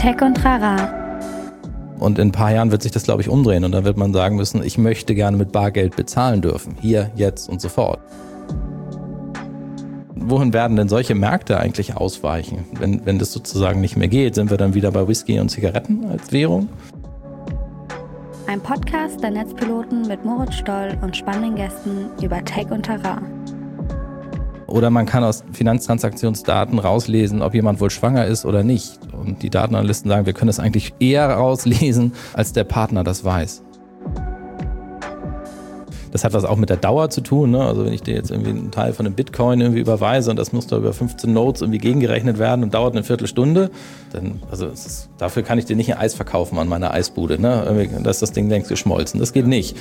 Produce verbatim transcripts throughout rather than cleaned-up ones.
Tech und Trara. Und in ein paar Jahren wird sich das, glaube ich, umdrehen. Und dann wird man sagen müssen, ich möchte gerne mit Bargeld bezahlen dürfen. Hier, jetzt und sofort. Wohin werden denn solche Märkte eigentlich ausweichen? Wenn, wenn das sozusagen nicht mehr geht, sind wir dann wieder bei Whisky und Zigaretten als Währung? Ein Podcast der Netzpiloten mit Moritz Stoll und spannenden Gästen über Tech und Trara. Oder man kann aus Finanztransaktionsdaten rauslesen, ob jemand wohl schwanger ist oder nicht. Und die Datenanalysten sagen, wir können das eigentlich eher rauslesen, als der Partner das weiß. Das hat was auch mit der Dauer zu tun, ne? Also wenn ich dir jetzt irgendwie einen Teil von einem Bitcoin irgendwie überweise und das muss da über fünfzehn Nodes irgendwie gegengerechnet werden und dauert eine Viertelstunde, dann, also es ist, dafür kann ich dir nicht ein Eis verkaufen an meiner Eisbude, ne? Da ist das Ding längst geschmolzen. Das geht nicht.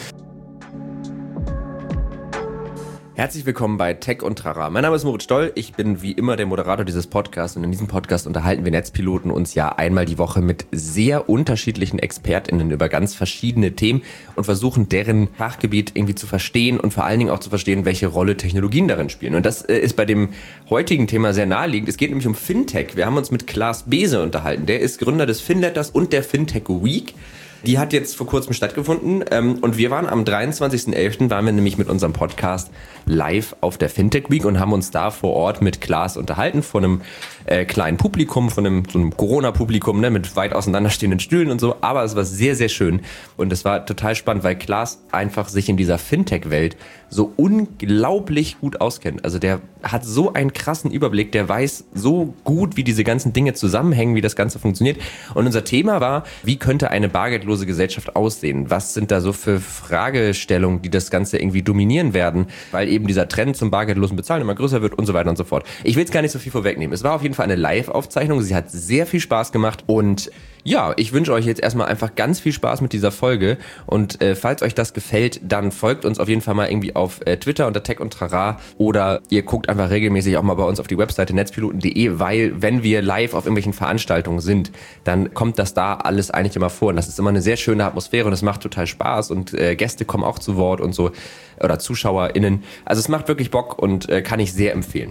Herzlich willkommen bei Tech und Trara. Mein Name ist Moritz Stoll, ich bin wie immer der Moderator dieses Podcasts und in diesem Podcast unterhalten wir Netzpiloten uns ja einmal die Woche mit sehr unterschiedlichen ExpertInnen über ganz verschiedene Themen und versuchen deren Fachgebiet irgendwie zu verstehen und vor allen Dingen auch zu verstehen, welche Rolle Technologien darin spielen. Und das ist bei dem heutigen Thema sehr naheliegend. Es geht nämlich um Fintech. Wir haben uns mit Klaas Bese unterhalten. Der ist Gründer des Finletters und der Fintech Week. Die hat jetzt vor kurzem stattgefunden ähm, und wir waren am dreiundzwanzigsten elften waren wir nämlich mit unserem Podcast live auf der Fintech Week und haben uns da vor Ort mit Klaas unterhalten, von einem äh, kleinen Publikum, von einem, so einem Corona-Publikum, ne, mit weit auseinanderstehenden Stühlen und so, aber es war sehr, sehr schön und es war total spannend, weil Klaas einfach sich in dieser Fintech-Welt so unglaublich gut auskennt. Also der hat so einen krassen Überblick, der weiß so gut, wie diese ganzen Dinge zusammenhängen, wie das Ganze funktioniert. Und unser Thema war, wie könnte eine bargeldlose Gesellschaft aussehen? Was sind da so für Fragestellungen, die das Ganze irgendwie dominieren werden? Weil eben dieser Trend zum bargeldlosen Bezahlen immer größer wird und so weiter und so fort. Ich will jetzt gar nicht so viel vorwegnehmen. Es war auf jeden Fall eine Live-Aufzeichnung. Sie hat sehr viel Spaß gemacht und ja, ich wünsche euch jetzt erstmal einfach ganz viel Spaß mit dieser Folge und äh, falls euch das gefällt, dann folgt uns auf jeden Fall mal irgendwie auf äh, Twitter unter Tech und Trara oder ihr guckt einfach regelmäßig auch mal bei uns auf die Webseite netzpiloten punkt de, weil wenn wir live auf irgendwelchen Veranstaltungen sind, dann kommt das da alles eigentlich immer vor und das ist immer eine sehr schöne Atmosphäre und es macht total Spaß und äh, Gäste kommen auch zu Wort und so oder ZuschauerInnen. Also es macht wirklich Bock und äh, kann ich sehr empfehlen.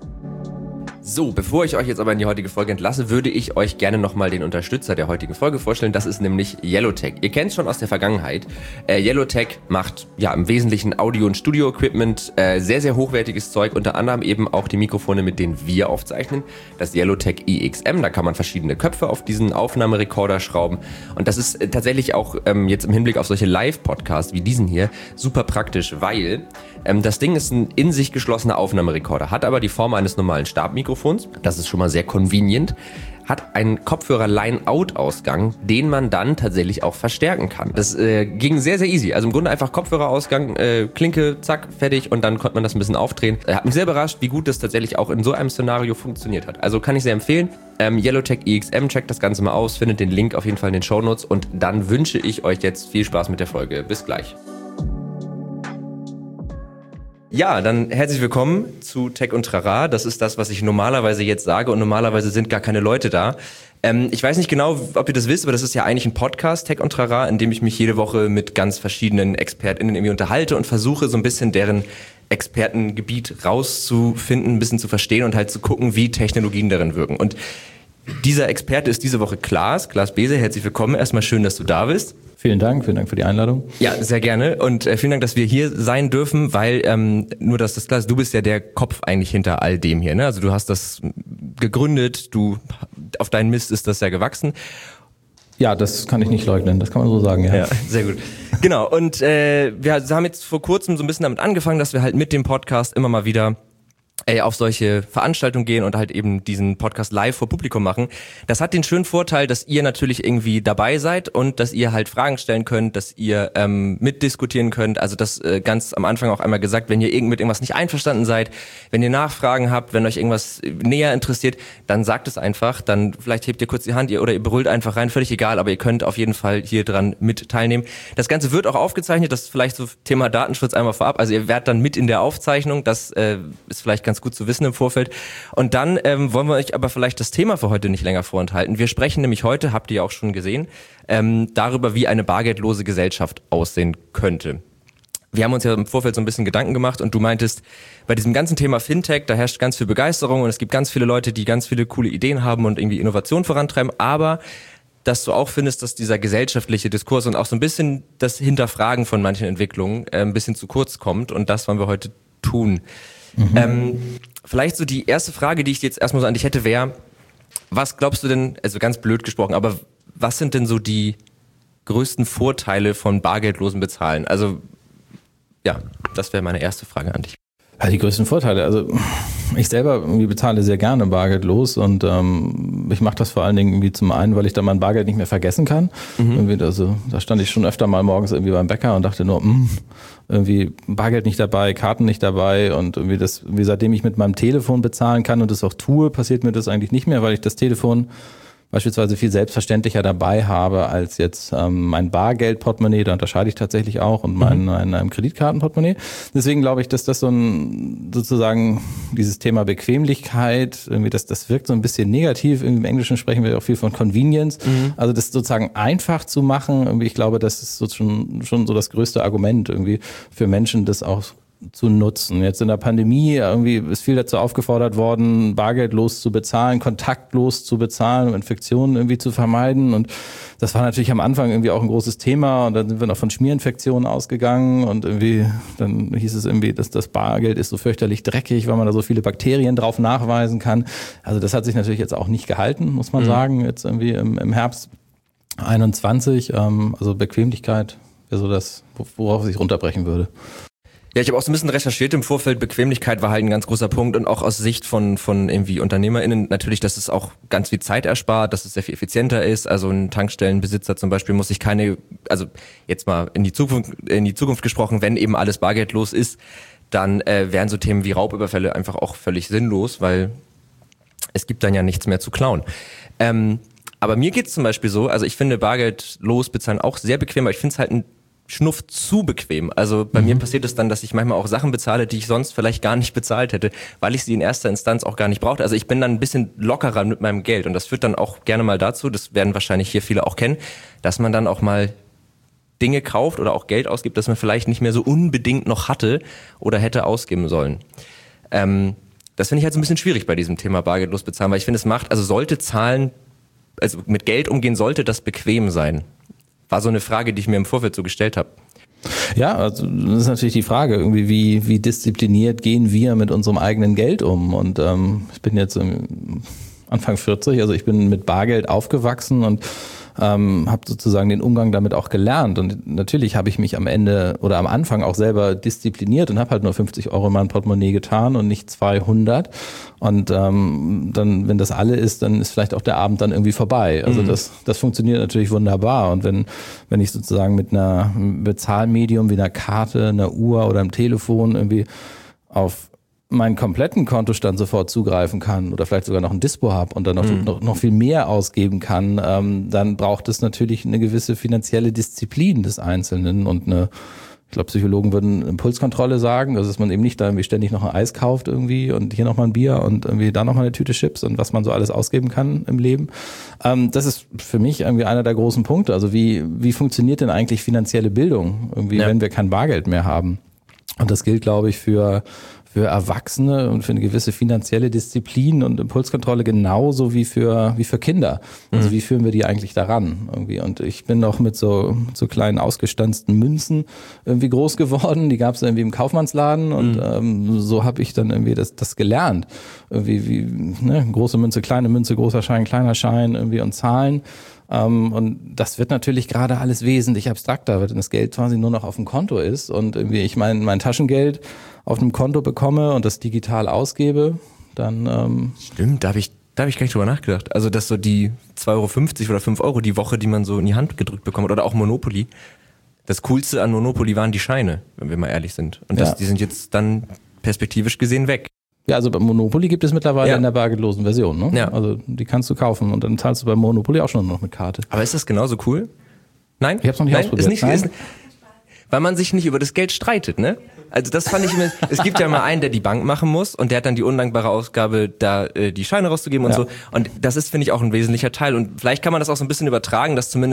So, bevor ich euch jetzt aber in die heutige Folge entlasse, würde ich euch gerne nochmal den Unterstützer der heutigen Folge vorstellen. Das ist nämlich Yellowtech. Ihr kennt es schon aus der Vergangenheit. Äh, Yellowtech macht ja im Wesentlichen Audio- und Studio-Equipment, äh, sehr, sehr hochwertiges Zeug, unter anderem eben auch die Mikrofone, mit denen wir aufzeichnen. Das Yellowtech I X M, da kann man verschiedene Köpfe auf diesen Aufnahmerekorder schrauben. Und das ist äh, tatsächlich auch ähm, jetzt im Hinblick auf solche Live-Podcasts wie diesen hier super praktisch, weil ähm, das Ding ist ein in sich geschlossener Aufnahmerekorder, hat aber die Form eines normalen Stabmikrofons. Das ist schon mal sehr convenient. Hat einen Kopfhörer-Line-Out-Ausgang, den man dann tatsächlich auch verstärken kann. Das äh, ging sehr, sehr easy. Also im Grunde einfach Kopfhörerausgang, äh, Klinke, zack, fertig und dann konnte man das ein bisschen aufdrehen. Er hat mich sehr überrascht, wie gut das tatsächlich auch in so einem Szenario funktioniert hat. Also kann ich sehr empfehlen. Ähm, Yellowtech I X M, checkt das Ganze mal aus, findet den Link auf jeden Fall in den Shownotes und dann wünsche ich euch jetzt viel Spaß mit der Folge. Bis gleich. Ja, dann herzlich willkommen zu Tech und Trara. Das ist das, was ich normalerweise jetzt sage und normalerweise sind gar keine Leute da. Ähm, ich weiß nicht genau, ob ihr das wisst, aber das ist ja eigentlich ein Podcast, Tech und Trara, in dem ich mich jede Woche mit ganz verschiedenen ExpertInnen irgendwie unterhalte und versuche so ein bisschen deren Expertengebiet rauszufinden, ein bisschen zu verstehen und halt zu gucken, wie Technologien darin wirken. Und dieser Experte ist diese Woche Klaas, Klaas Bese. Herzlich willkommen. Erstmal schön, dass du da bist. Vielen Dank, vielen Dank für die Einladung. Ja, sehr gerne und äh, vielen Dank, dass wir hier sein dürfen, weil ähm, nur, dass das klar ist, du bist ja der Kopf eigentlich hinter all dem hier, ne? Also du hast das gegründet, du auf deinen Mist ist das ja gewachsen. Ja, das kann ich nicht leugnen, das kann man so sagen, ja. Ja, sehr gut. Genau, und äh, wir haben jetzt vor kurzem so ein bisschen damit angefangen, dass wir halt mit dem Podcast immer mal wieder Ey, auf solche Veranstaltungen gehen und halt eben diesen Podcast live vor Publikum machen. Das hat den schönen Vorteil, dass ihr natürlich irgendwie dabei seid und dass ihr halt Fragen stellen könnt, dass ihr ähm, mitdiskutieren könnt. Also das äh, ganz am Anfang auch einmal gesagt, wenn ihr irgend mit irgendwas nicht einverstanden seid, wenn ihr Nachfragen habt, wenn euch irgendwas näher interessiert, dann sagt es einfach. Dann vielleicht hebt ihr kurz die Hand ihr, oder ihr brüllt einfach rein, völlig egal, aber ihr könnt auf jeden Fall hier dran mit teilnehmen. Das Ganze wird auch aufgezeichnet, das ist vielleicht so Thema Datenschutz einmal vorab. Also ihr werdet dann mit in der Aufzeichnung, das äh, ist vielleicht ganz gut zu wissen im Vorfeld. Und dann ähm, wollen wir euch aber vielleicht das Thema für heute nicht länger vorenthalten. Wir sprechen nämlich heute, habt ihr ja auch schon gesehen, ähm, darüber, wie eine bargeldlose Gesellschaft aussehen könnte. wir haben uns ja im Vorfeld so ein bisschen Gedanken gemacht und du meintest, bei diesem ganzen Thema Fintech, da herrscht ganz viel Begeisterung und es gibt ganz viele Leute, die ganz viele coole Ideen haben und irgendwie Innovation vorantreiben, aber dass du auch findest, dass dieser gesellschaftliche Diskurs und auch so ein bisschen das Hinterfragen von manchen Entwicklungen äh, ein bisschen zu kurz kommt und das wollen wir heute tun. Mhm. Ähm, vielleicht so die erste Frage, die ich jetzt erstmal so an dich hätte, wäre, was glaubst du denn, also ganz blöd gesprochen, aber was sind denn so die größten Vorteile von bargeldlosem Bezahlen? Also ja, das wäre meine erste Frage an dich. Ja, die größten Vorteile, also ich selber irgendwie bezahle sehr gerne bargeldlos und ähm, ich mache das vor allen Dingen irgendwie zum einen, weil ich dann mein Bargeld nicht mehr vergessen kann. Mhm. Irgendwie, also da stand ich schon öfter mal morgens irgendwie beim Bäcker und dachte nur, mh, irgendwie Bargeld nicht dabei, Karten nicht dabei und irgendwie das, wie seitdem ich mit meinem Telefon bezahlen kann und das auch tue, passiert mir das eigentlich nicht mehr, weil ich das Telefon beispielsweise viel selbstverständlicher dabei habe als jetzt ähm, mein Bargeldportemonnaie, da unterscheide ich tatsächlich auch, und mein, mein, mein Kreditkartenportemonnaie. Deswegen glaube ich, dass das so ein, sozusagen dieses Thema Bequemlichkeit, irgendwie das, das wirkt so ein bisschen negativ. Im Englischen sprechen wir auch viel von Convenience. Mhm. Also das sozusagen einfach zu machen, irgendwie, ich glaube, das ist so schon, schon so das größte Argument irgendwie für Menschen, das auch zu nutzen. Jetzt in der Pandemie irgendwie ist viel dazu aufgefordert worden, bargeldlos zu bezahlen, kontaktlos zu bezahlen, um Infektionen irgendwie zu vermeiden. Und das war natürlich am Anfang irgendwie auch ein großes Thema. Und dann sind wir noch von Schmierinfektionen ausgegangen und irgendwie dann hieß es irgendwie, dass das Bargeld ist so fürchterlich dreckig, weil man da so viele Bakterien drauf nachweisen kann. Also das hat sich natürlich jetzt auch nicht gehalten, muss man mhm. sagen. Jetzt irgendwie im, im Herbst einundzwanzig, ähm, also Bequemlichkeit wäre so das, worauf ich runterbrechen würde. Ja, ich habe auch so ein bisschen recherchiert im Vorfeld. Bequemlichkeit war halt ein ganz großer Punkt und auch aus Sicht von von irgendwie UnternehmerInnen natürlich, dass es auch ganz viel Zeit erspart, dass es sehr viel effizienter ist. Also ein Tankstellenbesitzer zum Beispiel muss sich keine, also jetzt mal in die Zukunft in die Zukunft gesprochen, wenn eben alles bargeldlos ist, dann äh, wären so Themen wie Raubüberfälle einfach auch völlig sinnlos, weil es gibt dann ja nichts mehr zu klauen. Ähm, aber mir geht's zum Beispiel so, also ich finde bargeldlos bezahlen auch sehr bequem, aber ich finde es halt ein Schnuff zu bequem. Also bei mhm. mir passiert es dann, dass ich manchmal auch Sachen bezahle, die ich sonst vielleicht gar nicht bezahlt hätte, weil ich sie in erster Instanz auch gar nicht brauchte. Also ich bin dann ein bisschen lockerer mit meinem Geld und das führt dann auch gerne mal dazu, das werden wahrscheinlich hier viele auch kennen, dass man dann auch mal Dinge kauft oder auch Geld ausgibt, das man vielleicht nicht mehr so unbedingt noch hatte oder hätte ausgeben sollen. Ähm, das finde ich halt so ein bisschen schwierig bei diesem Thema bargeldlos bezahlen, weil ich finde, es macht, also sollte Zahlen, also mit Geld umgehen, sollte das bequem sein. War so eine Frage, die ich mir im Vorfeld so gestellt habe. Ja, also das ist natürlich die Frage, irgendwie wie wie diszipliniert gehen wir mit unserem eigenen Geld um? Und ähm, ich bin jetzt im Anfang vierzig, also ich bin mit Bargeld aufgewachsen und ähm, habe sozusagen den Umgang damit auch gelernt. Und natürlich habe ich mich am Ende oder am Anfang auch selber diszipliniert und habe halt nur fünfzig Euro in mein Portemonnaie getan und nicht zweihundert. Und ähm, dann, wenn das alle ist, dann ist vielleicht auch der Abend dann irgendwie vorbei. Also mhm. das das funktioniert natürlich wunderbar. Und wenn wenn ich sozusagen mit einer Bezahlmedium wie einer Karte, einer Uhr oder einem Telefon irgendwie auf meinen kompletten Kontostand sofort zugreifen kann oder vielleicht sogar noch ein Dispo habe und dann noch, mhm. noch, noch viel mehr ausgeben kann, ähm, dann braucht es natürlich eine gewisse finanzielle Disziplin des Einzelnen und eine, ich glaube, Psychologen würden Impulskontrolle sagen, also dass man eben nicht da irgendwie ständig noch ein Eis kauft irgendwie und hier nochmal ein Bier und irgendwie da nochmal eine Tüte Chips und was man so alles ausgeben kann im Leben. Ähm, das ist für mich irgendwie einer der großen Punkte. Also wie, wie funktioniert denn eigentlich finanzielle Bildung, irgendwie, ja. wenn wir kein Bargeld mehr haben? Und das gilt, glaube ich, für für Erwachsene und für eine gewisse finanzielle Disziplin und Impulskontrolle genauso wie für wie für Kinder. Also mhm. wie führen wir die eigentlich daran irgendwie? Und ich bin noch mit so mit so kleinen ausgestanzten Münzen irgendwie groß geworden. Die gab es irgendwie im Kaufmannsladen und mhm. ähm, so habe ich dann irgendwie das das gelernt. Irgendwie wie ne, große Münze, kleine Münze, großer Schein, kleiner Schein irgendwie und Zahlen. Um, und das wird natürlich gerade alles wesentlich abstrakter, wenn das Geld quasi nur noch auf dem Konto ist und irgendwie ich mein, mein Taschengeld auf einem Konto bekomme und das digital ausgebe, dann... Ähm Stimmt, da habe ich, da hab ich gar nicht drüber nachgedacht. Also dass so die zwei Euro fünfzig oder fünf Euro die Woche, die man so in die Hand gedrückt bekommt oder auch Monopoly. Das Coolste an Monopoly waren die Scheine, wenn wir mal ehrlich sind. Und das, ja. die sind jetzt dann perspektivisch gesehen weg. Ja, also bei Monopoly gibt es mittlerweile ja. in der bargeldlosen Version, ne? Ja. Also die kannst du kaufen und dann zahlst du bei Monopoly auch schon noch mit Karte. Aber ist das genauso cool? Nein? Ich hab's noch nicht Nein, ausprobiert. Ist nicht, Nein? Ist, weil man sich nicht über das Geld streitet, ne? Also das fand ich immer, es gibt ja mal einen, der die Bank machen muss und der hat dann die undankbare Ausgabe, da äh, die Scheine rauszugeben und ja. so. Und das ist, finde ich, auch ein wesentlicher Teil. Und vielleicht kann man das auch so ein bisschen übertragen, dass zumindest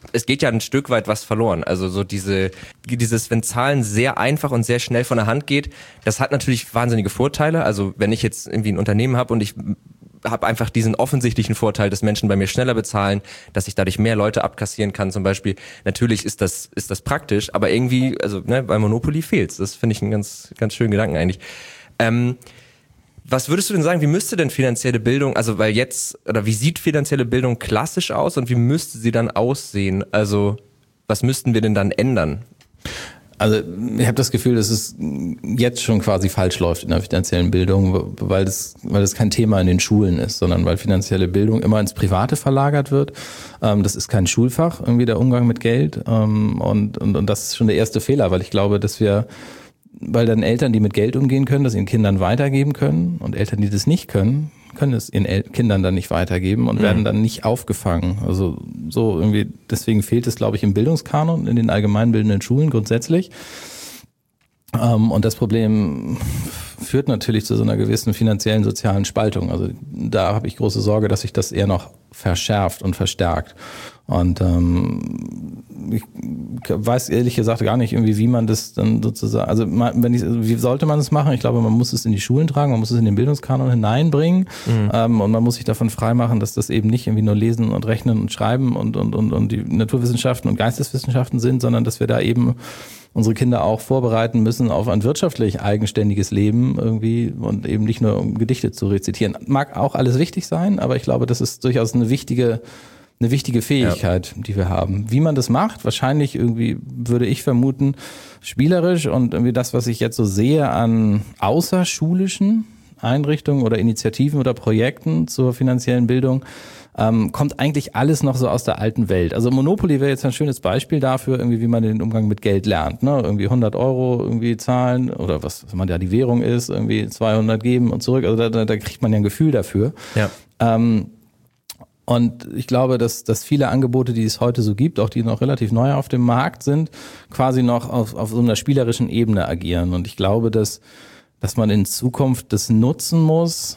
es geht ja ein Stück weit was verloren. Also so diese, dieses, wenn Zahlen sehr einfach und sehr schnell von der Hand geht, das hat natürlich wahnsinnige Vorteile. Also wenn ich jetzt irgendwie ein Unternehmen habe und ich habe einfach diesen offensichtlichen Vorteil, dass Menschen bei mir schneller bezahlen, dass ich dadurch mehr Leute abkassieren kann zum Beispiel. Natürlich ist das ist das praktisch, aber irgendwie, also ne, bei Monopoly fehlt's. Das finde ich einen ganz ganz schönen Gedanken eigentlich. Ähm, was würdest du denn sagen, wie müsste denn finanzielle Bildung, also weil jetzt, oder wie sieht finanzielle Bildung klassisch aus und wie müsste sie dann aussehen? Also was müssten wir denn dann ändern? Also ich habe das Gefühl, dass es jetzt schon quasi falsch läuft in der finanziellen Bildung, weil das, weil das kein Thema in den Schulen ist, sondern weil finanzielle Bildung immer ins Private verlagert wird. Das ist kein Schulfach, irgendwie der Umgang mit Geld. Und, und, und das ist schon der erste Fehler, weil ich glaube, dass wir, weil dann Eltern, die mit Geld umgehen können, das ihren Kindern weitergeben können und Eltern, die das nicht können, können es ihren El- Kindern dann nicht weitergeben und mhm. werden dann nicht aufgefangen. Also so irgendwie, deswegen fehlt es, glaube ich, im Bildungskanon, in den allgemeinbildenden Schulen grundsätzlich. Ähm, und das Problem führt natürlich zu so einer gewissen finanziellen, sozialen Spaltung. Also da habe ich große Sorge, dass sich das eher noch verschärft und verstärkt. Und ähm, ich weiß ehrlich gesagt gar nicht irgendwie, wie man das dann sozusagen, also wenn ich, wie sollte man es machen? Ich glaube, man muss es in die Schulen tragen, man muss es in den Bildungskanon hineinbringen mhm. ähm, und man muss sich davon freimachen, dass das eben nicht irgendwie nur Lesen und Rechnen und Schreiben und und und und die Naturwissenschaften und Geisteswissenschaften sind, sondern dass wir da eben unsere Kinder auch vorbereiten müssen auf ein wirtschaftlich eigenständiges Leben irgendwie und eben nicht nur um Gedichte zu rezitieren. Mag auch alles wichtig sein, aber ich glaube, das ist durchaus eine wichtige eine wichtige Fähigkeit, ja. die wir haben. Wie man das macht, wahrscheinlich irgendwie, würde ich vermuten, spielerisch und irgendwie das, was ich jetzt so sehe an außerschulischen Einrichtungen oder Initiativen oder Projekten zur finanziellen Bildung, ähm, kommt eigentlich alles noch so aus der alten Welt. Also Monopoly wäre jetzt ein schönes Beispiel dafür, irgendwie, wie man den Umgang mit Geld lernt. Ne? Irgendwie hundert Euro irgendwie zahlen oder was, was man ja die Währung ist, irgendwie zweihundert geben und zurück. Also da, da, da kriegt man ja ein Gefühl dafür. Ja. Ähm, Und ich glaube, dass, dass viele Angebote, die es heute so gibt, auch die noch relativ neu auf dem Markt sind, quasi noch auf, auf so einer spielerischen Ebene agieren. Und ich glaube, dass, dass man in Zukunft das nutzen muss,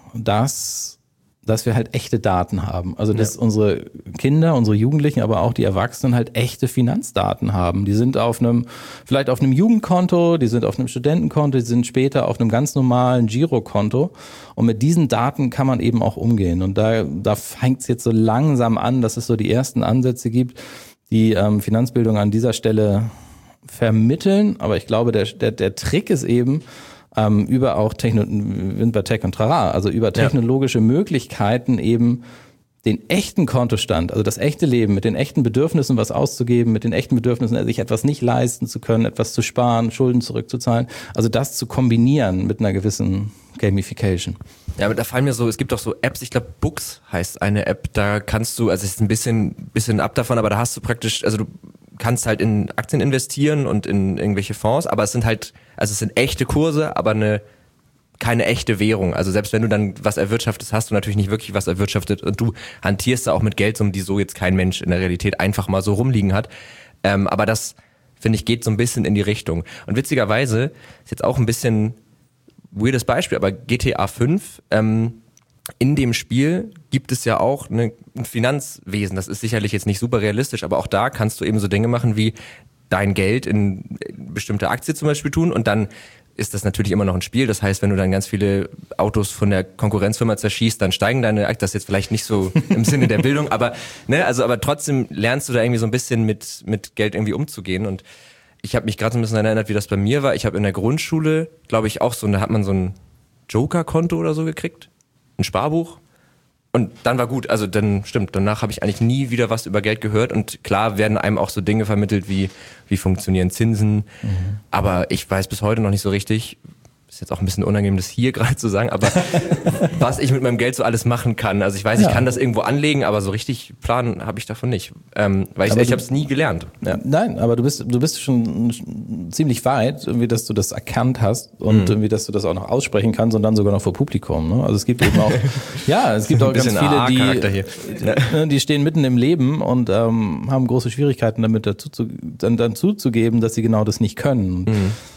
dass, dass wir halt echte Daten haben. Also dass ja. unsere Kinder, unsere Jugendlichen, aber auch die Erwachsenen halt echte Finanzdaten haben. Die sind auf einem, vielleicht auf einem Jugendkonto, die sind auf einem Studentenkonto, die sind später auf einem ganz normalen Girokonto. Und mit diesen Daten kann man eben auch umgehen. Und da, da fängt es jetzt so langsam an, dass es so die ersten Ansätze gibt, die ähm, Finanzbildung an dieser Stelle vermitteln. Aber ich glaube, der, der, der Trick ist eben, ähm, über auch Techno- sind bei Tech und Trara, also über technologische ja. Möglichkeiten eben den echten Kontostand, also das echte Leben mit den echten Bedürfnissen was auszugeben, mit den echten Bedürfnissen, sich etwas nicht leisten zu können, etwas zu sparen, Schulden zurückzuzahlen, also das zu kombinieren mit einer gewissen Gamification. Ja, aber da fallen mir so, es gibt auch so Apps, ich glaube Books heißt eine App, da kannst du, also es ist ein bisschen, bisschen ab davon, aber da hast du praktisch, also du kannst halt in Aktien investieren und in irgendwelche Fonds, aber es sind halt, also es sind echte Kurse, aber eine keine echte Währung. Also selbst wenn du dann was erwirtschaftest, hast du natürlich nicht wirklich was erwirtschaftet und du hantierst da auch mit Geldsummen, die so jetzt kein Mensch in der Realität einfach mal so rumliegen hat. Ähm, aber das, finde ich, geht so ein bisschen in die Richtung. Und witzigerweise, ist jetzt auch ein bisschen weirdes Beispiel, aber G T A fünf, ähm, in dem Spiel gibt es ja auch eine, ein Finanzwesen. Das ist sicherlich jetzt nicht super realistisch, aber auch da kannst du eben so Dinge machen wie dein Geld in bestimmte Aktie zum Beispiel tun und dann ist das natürlich immer noch ein Spiel. Das heißt, wenn du dann ganz viele Autos von der Konkurrenzfirma zerschießt, dann steigen deine Aktien. Das ist jetzt vielleicht nicht so im Sinne der Bildung, aber ne, also aber trotzdem lernst du da irgendwie so ein bisschen mit mit Geld irgendwie umzugehen. Und ich habe mich gerade so ein bisschen daran erinnert, wie das bei mir war. Ich habe in der Grundschule, glaube ich, auch so, da hat man so ein Joker-Konto oder so gekriegt, ein Sparbuch. Und dann war gut, also dann stimmt, danach habe ich eigentlich nie wieder was über Geld gehört und klar werden einem auch so Dinge vermittelt wie, wie funktionieren Zinsen, mhm. aber ich weiß bis heute noch nicht so richtig, ist jetzt auch ein bisschen unangenehm, das hier gerade zu sagen, aber was ich mit meinem Geld so alles machen kann. Also ich weiß, ja. ich kann das irgendwo anlegen, aber so richtig planen habe ich davon nicht, ähm, weil ich, ich habe es nie gelernt. Ja. Nein, aber du bist du bist schon ziemlich weit, irgendwie, dass du das erkannt hast und mhm. irgendwie, dass du das auch noch aussprechen kannst und dann sogar noch vor Publikum. Ne? Also es gibt eben auch, ja, es gibt auch ganz viele, die, die, die stehen mitten im Leben und ähm, haben große Schwierigkeiten damit dazu zu, dann, dann zuzugeben, dass sie genau das nicht können. Mhm.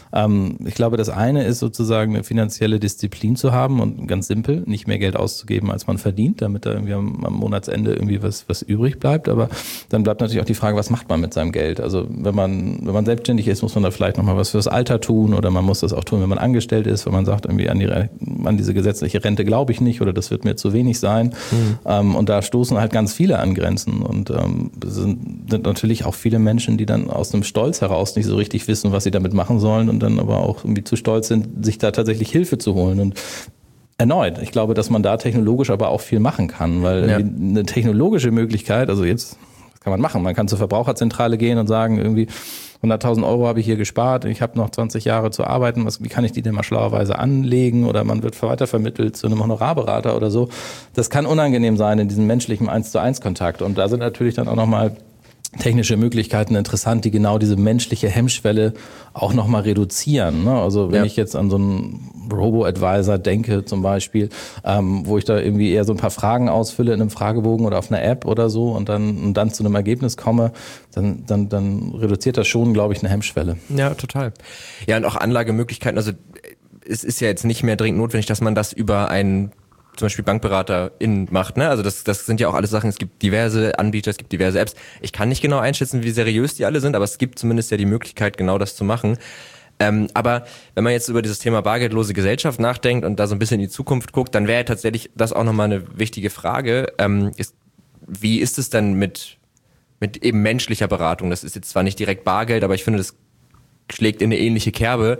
Ähm, ich glaube, das eine ist sozusagen eine finanzielle Disziplin zu haben und ganz simpel, nicht mehr Geld auszugeben, als man verdient, damit da irgendwie am, am Monatsende irgendwie was, was übrig bleibt. Aber dann bleibt natürlich auch die Frage, was macht man mit seinem Geld? Also wenn man, wenn man selbstständig ist, muss man da vielleicht nochmal was fürs Alter tun oder man muss das auch tun, wenn man angestellt ist, wenn man sagt, irgendwie an, die, an diese gesetzliche Rente glaube ich nicht oder das wird mir zu wenig sein. Mhm. Ähm, und da stoßen halt ganz viele an Grenzen und ähm, sind, sind natürlich auch viele Menschen, die dann aus einem Stolz heraus nicht so richtig wissen, was sie damit machen sollen und dann aber auch irgendwie zu stolz sind, sich da tatsächlich Hilfe zu holen. Und erneut, ich glaube, dass man da technologisch aber auch viel machen kann, weil ja. eine technologische Möglichkeit, also jetzt, was kann man machen? Man kann zur Verbraucherzentrale gehen und sagen, irgendwie hunderttausend Euro habe ich hier gespart, ich habe noch zwanzig Jahre zu arbeiten, was, wie kann ich die denn mal schlauerweise anlegen oder man wird weitervermittelt zu einem Honorarberater oder so. Das kann unangenehm sein in diesem menschlichen eins zu eins Kontakt und da sind natürlich dann auch nochmal technische Möglichkeiten interessant, die genau diese menschliche Hemmschwelle auch nochmal reduzieren. Ne? Also wenn ja. ich jetzt an so einen Robo-Advisor denke zum Beispiel, ähm, wo ich da irgendwie eher so ein paar Fragen ausfülle in einem Fragebogen oder auf einer App oder so und dann, und dann zu einem Ergebnis komme, dann, dann, dann reduziert das schon, glaube ich, eine Hemmschwelle. Ja, total. Ja, und auch Anlagemöglichkeiten. Also es ist ja jetzt nicht mehr dringend notwendig, dass man das über einen zum Beispiel BankberaterInnen macht, ne? Also das, das sind ja auch alles Sachen, es gibt diverse Anbieter, es gibt diverse Apps. Ich kann nicht genau einschätzen, wie seriös die alle sind, aber es gibt zumindest ja die Möglichkeit, genau das zu machen. Ähm, aber wenn man jetzt über dieses Thema bargeldlose Gesellschaft nachdenkt und da so ein bisschen in die Zukunft guckt, dann wäre ja tatsächlich das auch nochmal eine wichtige Frage. Ähm, ist, wie ist es denn mit, mit eben menschlicher Beratung? Das ist jetzt zwar nicht direkt Bargeld, aber ich finde, das schlägt in eine ähnliche Kerbe.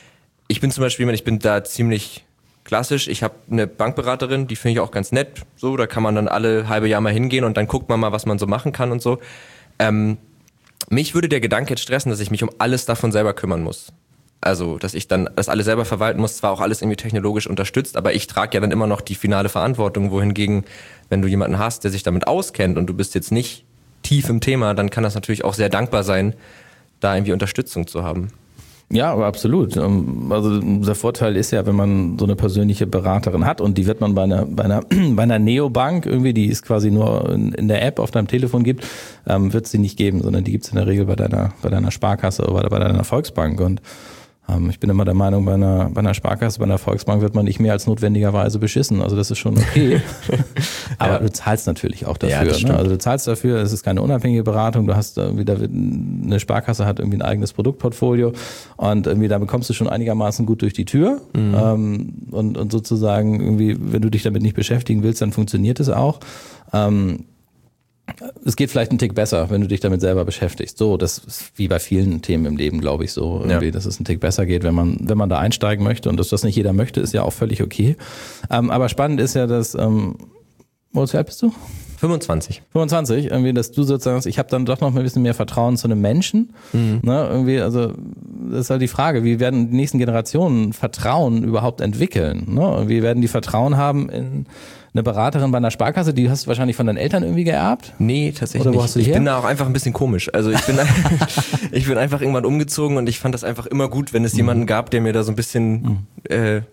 Ich bin zum Beispiel, ich bin da ziemlich klassisch, ich habe eine Bankberaterin, die finde ich auch ganz nett, so, da kann man dann alle halbe Jahr mal hingehen und dann guckt man mal, was man so machen kann und so. Ähm, mich würde der Gedanke jetzt stressen, dass ich mich um alles davon selber kümmern muss. Also, dass ich dann das alles selber verwalten muss, zwar auch alles irgendwie technologisch unterstützt, aber ich trage ja dann immer noch die finale Verantwortung, wohingegen, wenn du jemanden hast, der sich damit auskennt und du bist jetzt nicht tief im Thema, dann kann das natürlich auch sehr dankbar sein, da irgendwie Unterstützung zu haben. Ja, aber absolut. Also der Vorteil ist ja, wenn man so eine persönliche Beraterin hat und die wird man bei einer bei einer bei einer Neobank irgendwie, die es quasi nur in, in der App auf deinem Telefon gibt, ähm, wird es sie nicht geben, sondern die gibt es in der Regel bei deiner bei deiner Sparkasse oder bei deiner Volksbank und ich bin immer der Meinung, bei einer, bei einer Sparkasse, bei einer Volksbank wird man nicht mehr als notwendigerweise beschissen. Also das ist schon okay. Aber ja. du zahlst natürlich auch dafür. Ja, ne? Also du zahlst dafür, es ist keine unabhängige Beratung. Du hast wieder, eine Sparkasse hat irgendwie ein eigenes Produktportfolio und irgendwie da bekommst du schon einigermaßen gut durch die Tür. Mhm. Ähm, und, und sozusagen irgendwie, wenn du dich damit nicht beschäftigen willst, dann funktioniert es auch. Ähm, Es geht vielleicht einen Tick besser, wenn du dich damit selber beschäftigst. So, das ist wie bei vielen Themen im Leben, glaube ich, so, irgendwie, ja. dass es einen Tick besser geht, wenn man, wenn man da einsteigen möchte. Und dass das nicht jeder möchte, ist ja auch völlig okay. Ähm, aber spannend ist ja, dass, ähm, wie alt bist du? fünfundzwanzig. fünfundzwanzig, irgendwie, dass du sozusagen, ich habe dann doch noch ein bisschen mehr Vertrauen zu einem Menschen. Mhm. Ne, irgendwie, also das ist halt die Frage, wie werden die nächsten Generationen Vertrauen überhaupt entwickeln? Ne? Wie werden die Vertrauen haben in eine Beraterin bei einer Sparkasse, die hast du wahrscheinlich von deinen Eltern irgendwie geerbt? Nee, tatsächlich Oder wo nicht. Hast du ich her? bin da auch einfach ein bisschen komisch. Also ich bin ich bin einfach irgendwann umgezogen und ich fand das einfach immer gut, wenn es mhm. jemanden gab, der mir da so ein bisschen mhm. äh,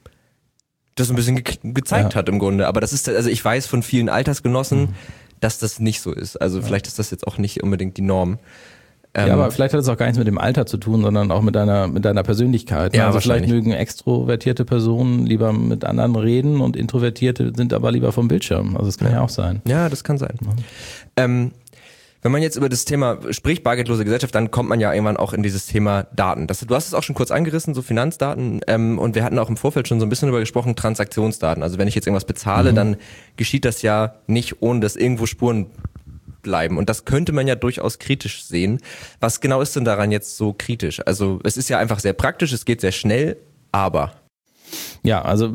das ein bisschen ge- gezeigt ja. hat im Grunde. Aber das ist, also ich weiß von vielen Altersgenossen, mhm. dass das nicht so ist. Also ja. vielleicht ist das jetzt auch nicht unbedingt die Norm. Ja, ähm, aber vielleicht hat es auch gar nichts mit dem Alter zu tun, sondern auch mit deiner mit deiner Persönlichkeit. Ja, also vielleicht mögen extrovertierte Personen lieber mit anderen reden und Introvertierte sind aber lieber vom Bildschirm. Also das kann ja, ja auch sein. Ja, das kann sein. Ja. Ähm, wenn man jetzt über das Thema spricht, bargeldlose Gesellschaft, dann kommt man ja irgendwann auch in dieses Thema Daten. Das, du hast es auch schon kurz angerissen, so Finanzdaten. Ähm, und wir hatten auch im Vorfeld schon so ein bisschen darüber gesprochen, Transaktionsdaten. Also wenn ich jetzt irgendwas bezahle, mhm. dann geschieht das ja nicht, ohne dass irgendwo Spuren bleiben. Und das könnte man ja durchaus kritisch sehen. Was genau ist denn daran jetzt so kritisch? Also es ist ja einfach sehr praktisch, es geht sehr schnell, aber... Ja, also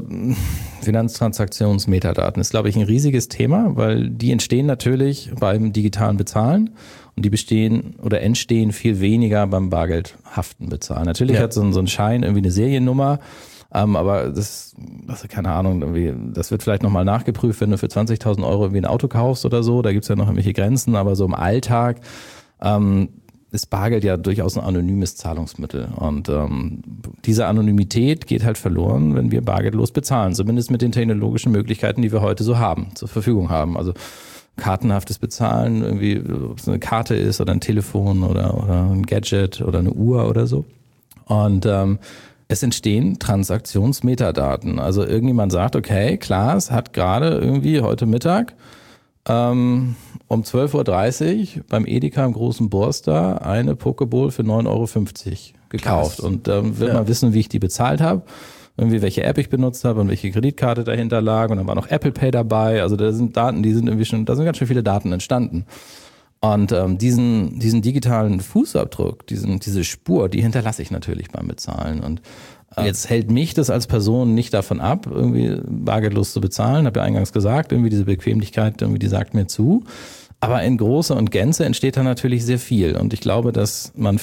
Finanztransaktionsmetadaten ist, glaube ich, ein riesiges Thema, weil die entstehen natürlich beim digitalen Bezahlen und die bestehen oder entstehen viel weniger beim bargeldhaften Bezahlen. Natürlich ja. hat so ein, so ein Schein irgendwie eine Seriennummer, ähm, aber das, das, keine Ahnung, irgendwie, das wird vielleicht nochmal nachgeprüft, wenn du für zwanzigtausend Euro irgendwie ein Auto kaufst oder so, da gibt's ja noch irgendwelche Grenzen, aber so im Alltag ähm, ist Bargeld ja durchaus ein anonymes Zahlungsmittel und ähm, diese Anonymität geht halt verloren, wenn wir bargeldlos bezahlen, zumindest mit den technologischen Möglichkeiten, die wir heute so haben, zur Verfügung haben. Also kartenhaftes Bezahlen, irgendwie, ob es eine Karte ist oder ein Telefon oder, oder ein Gadget oder eine Uhr oder so. Und ähm, es entstehen Transaktionsmetadaten. Also irgendjemand sagt, okay, Klaas hat gerade irgendwie heute Mittag ähm, um zwölf Uhr dreißig beim Edeka im großen Borster eine Pokeball für neun Euro fünfzig gekauft. Klasse. Und ähm, will ja. man wissen, wie ich die bezahlt habe, irgendwie welche App ich benutzt habe und welche Kreditkarte dahinter lag. Und dann war noch Apple Pay dabei. Also da sind Daten, die sind irgendwie schon, da sind ganz schön viele Daten entstanden. Und ähm, diesen, diesen digitalen Fußabdruck, diesen, diese Spur, die hinterlasse ich natürlich beim Bezahlen. Und äh, jetzt hält mich das als Person nicht davon ab, irgendwie bargeldlos zu bezahlen. Habe ja eingangs gesagt, irgendwie diese Bequemlichkeit, irgendwie die sagt mir zu. Aber in Große und Gänze entsteht da natürlich sehr viel. Und ich glaube, dass man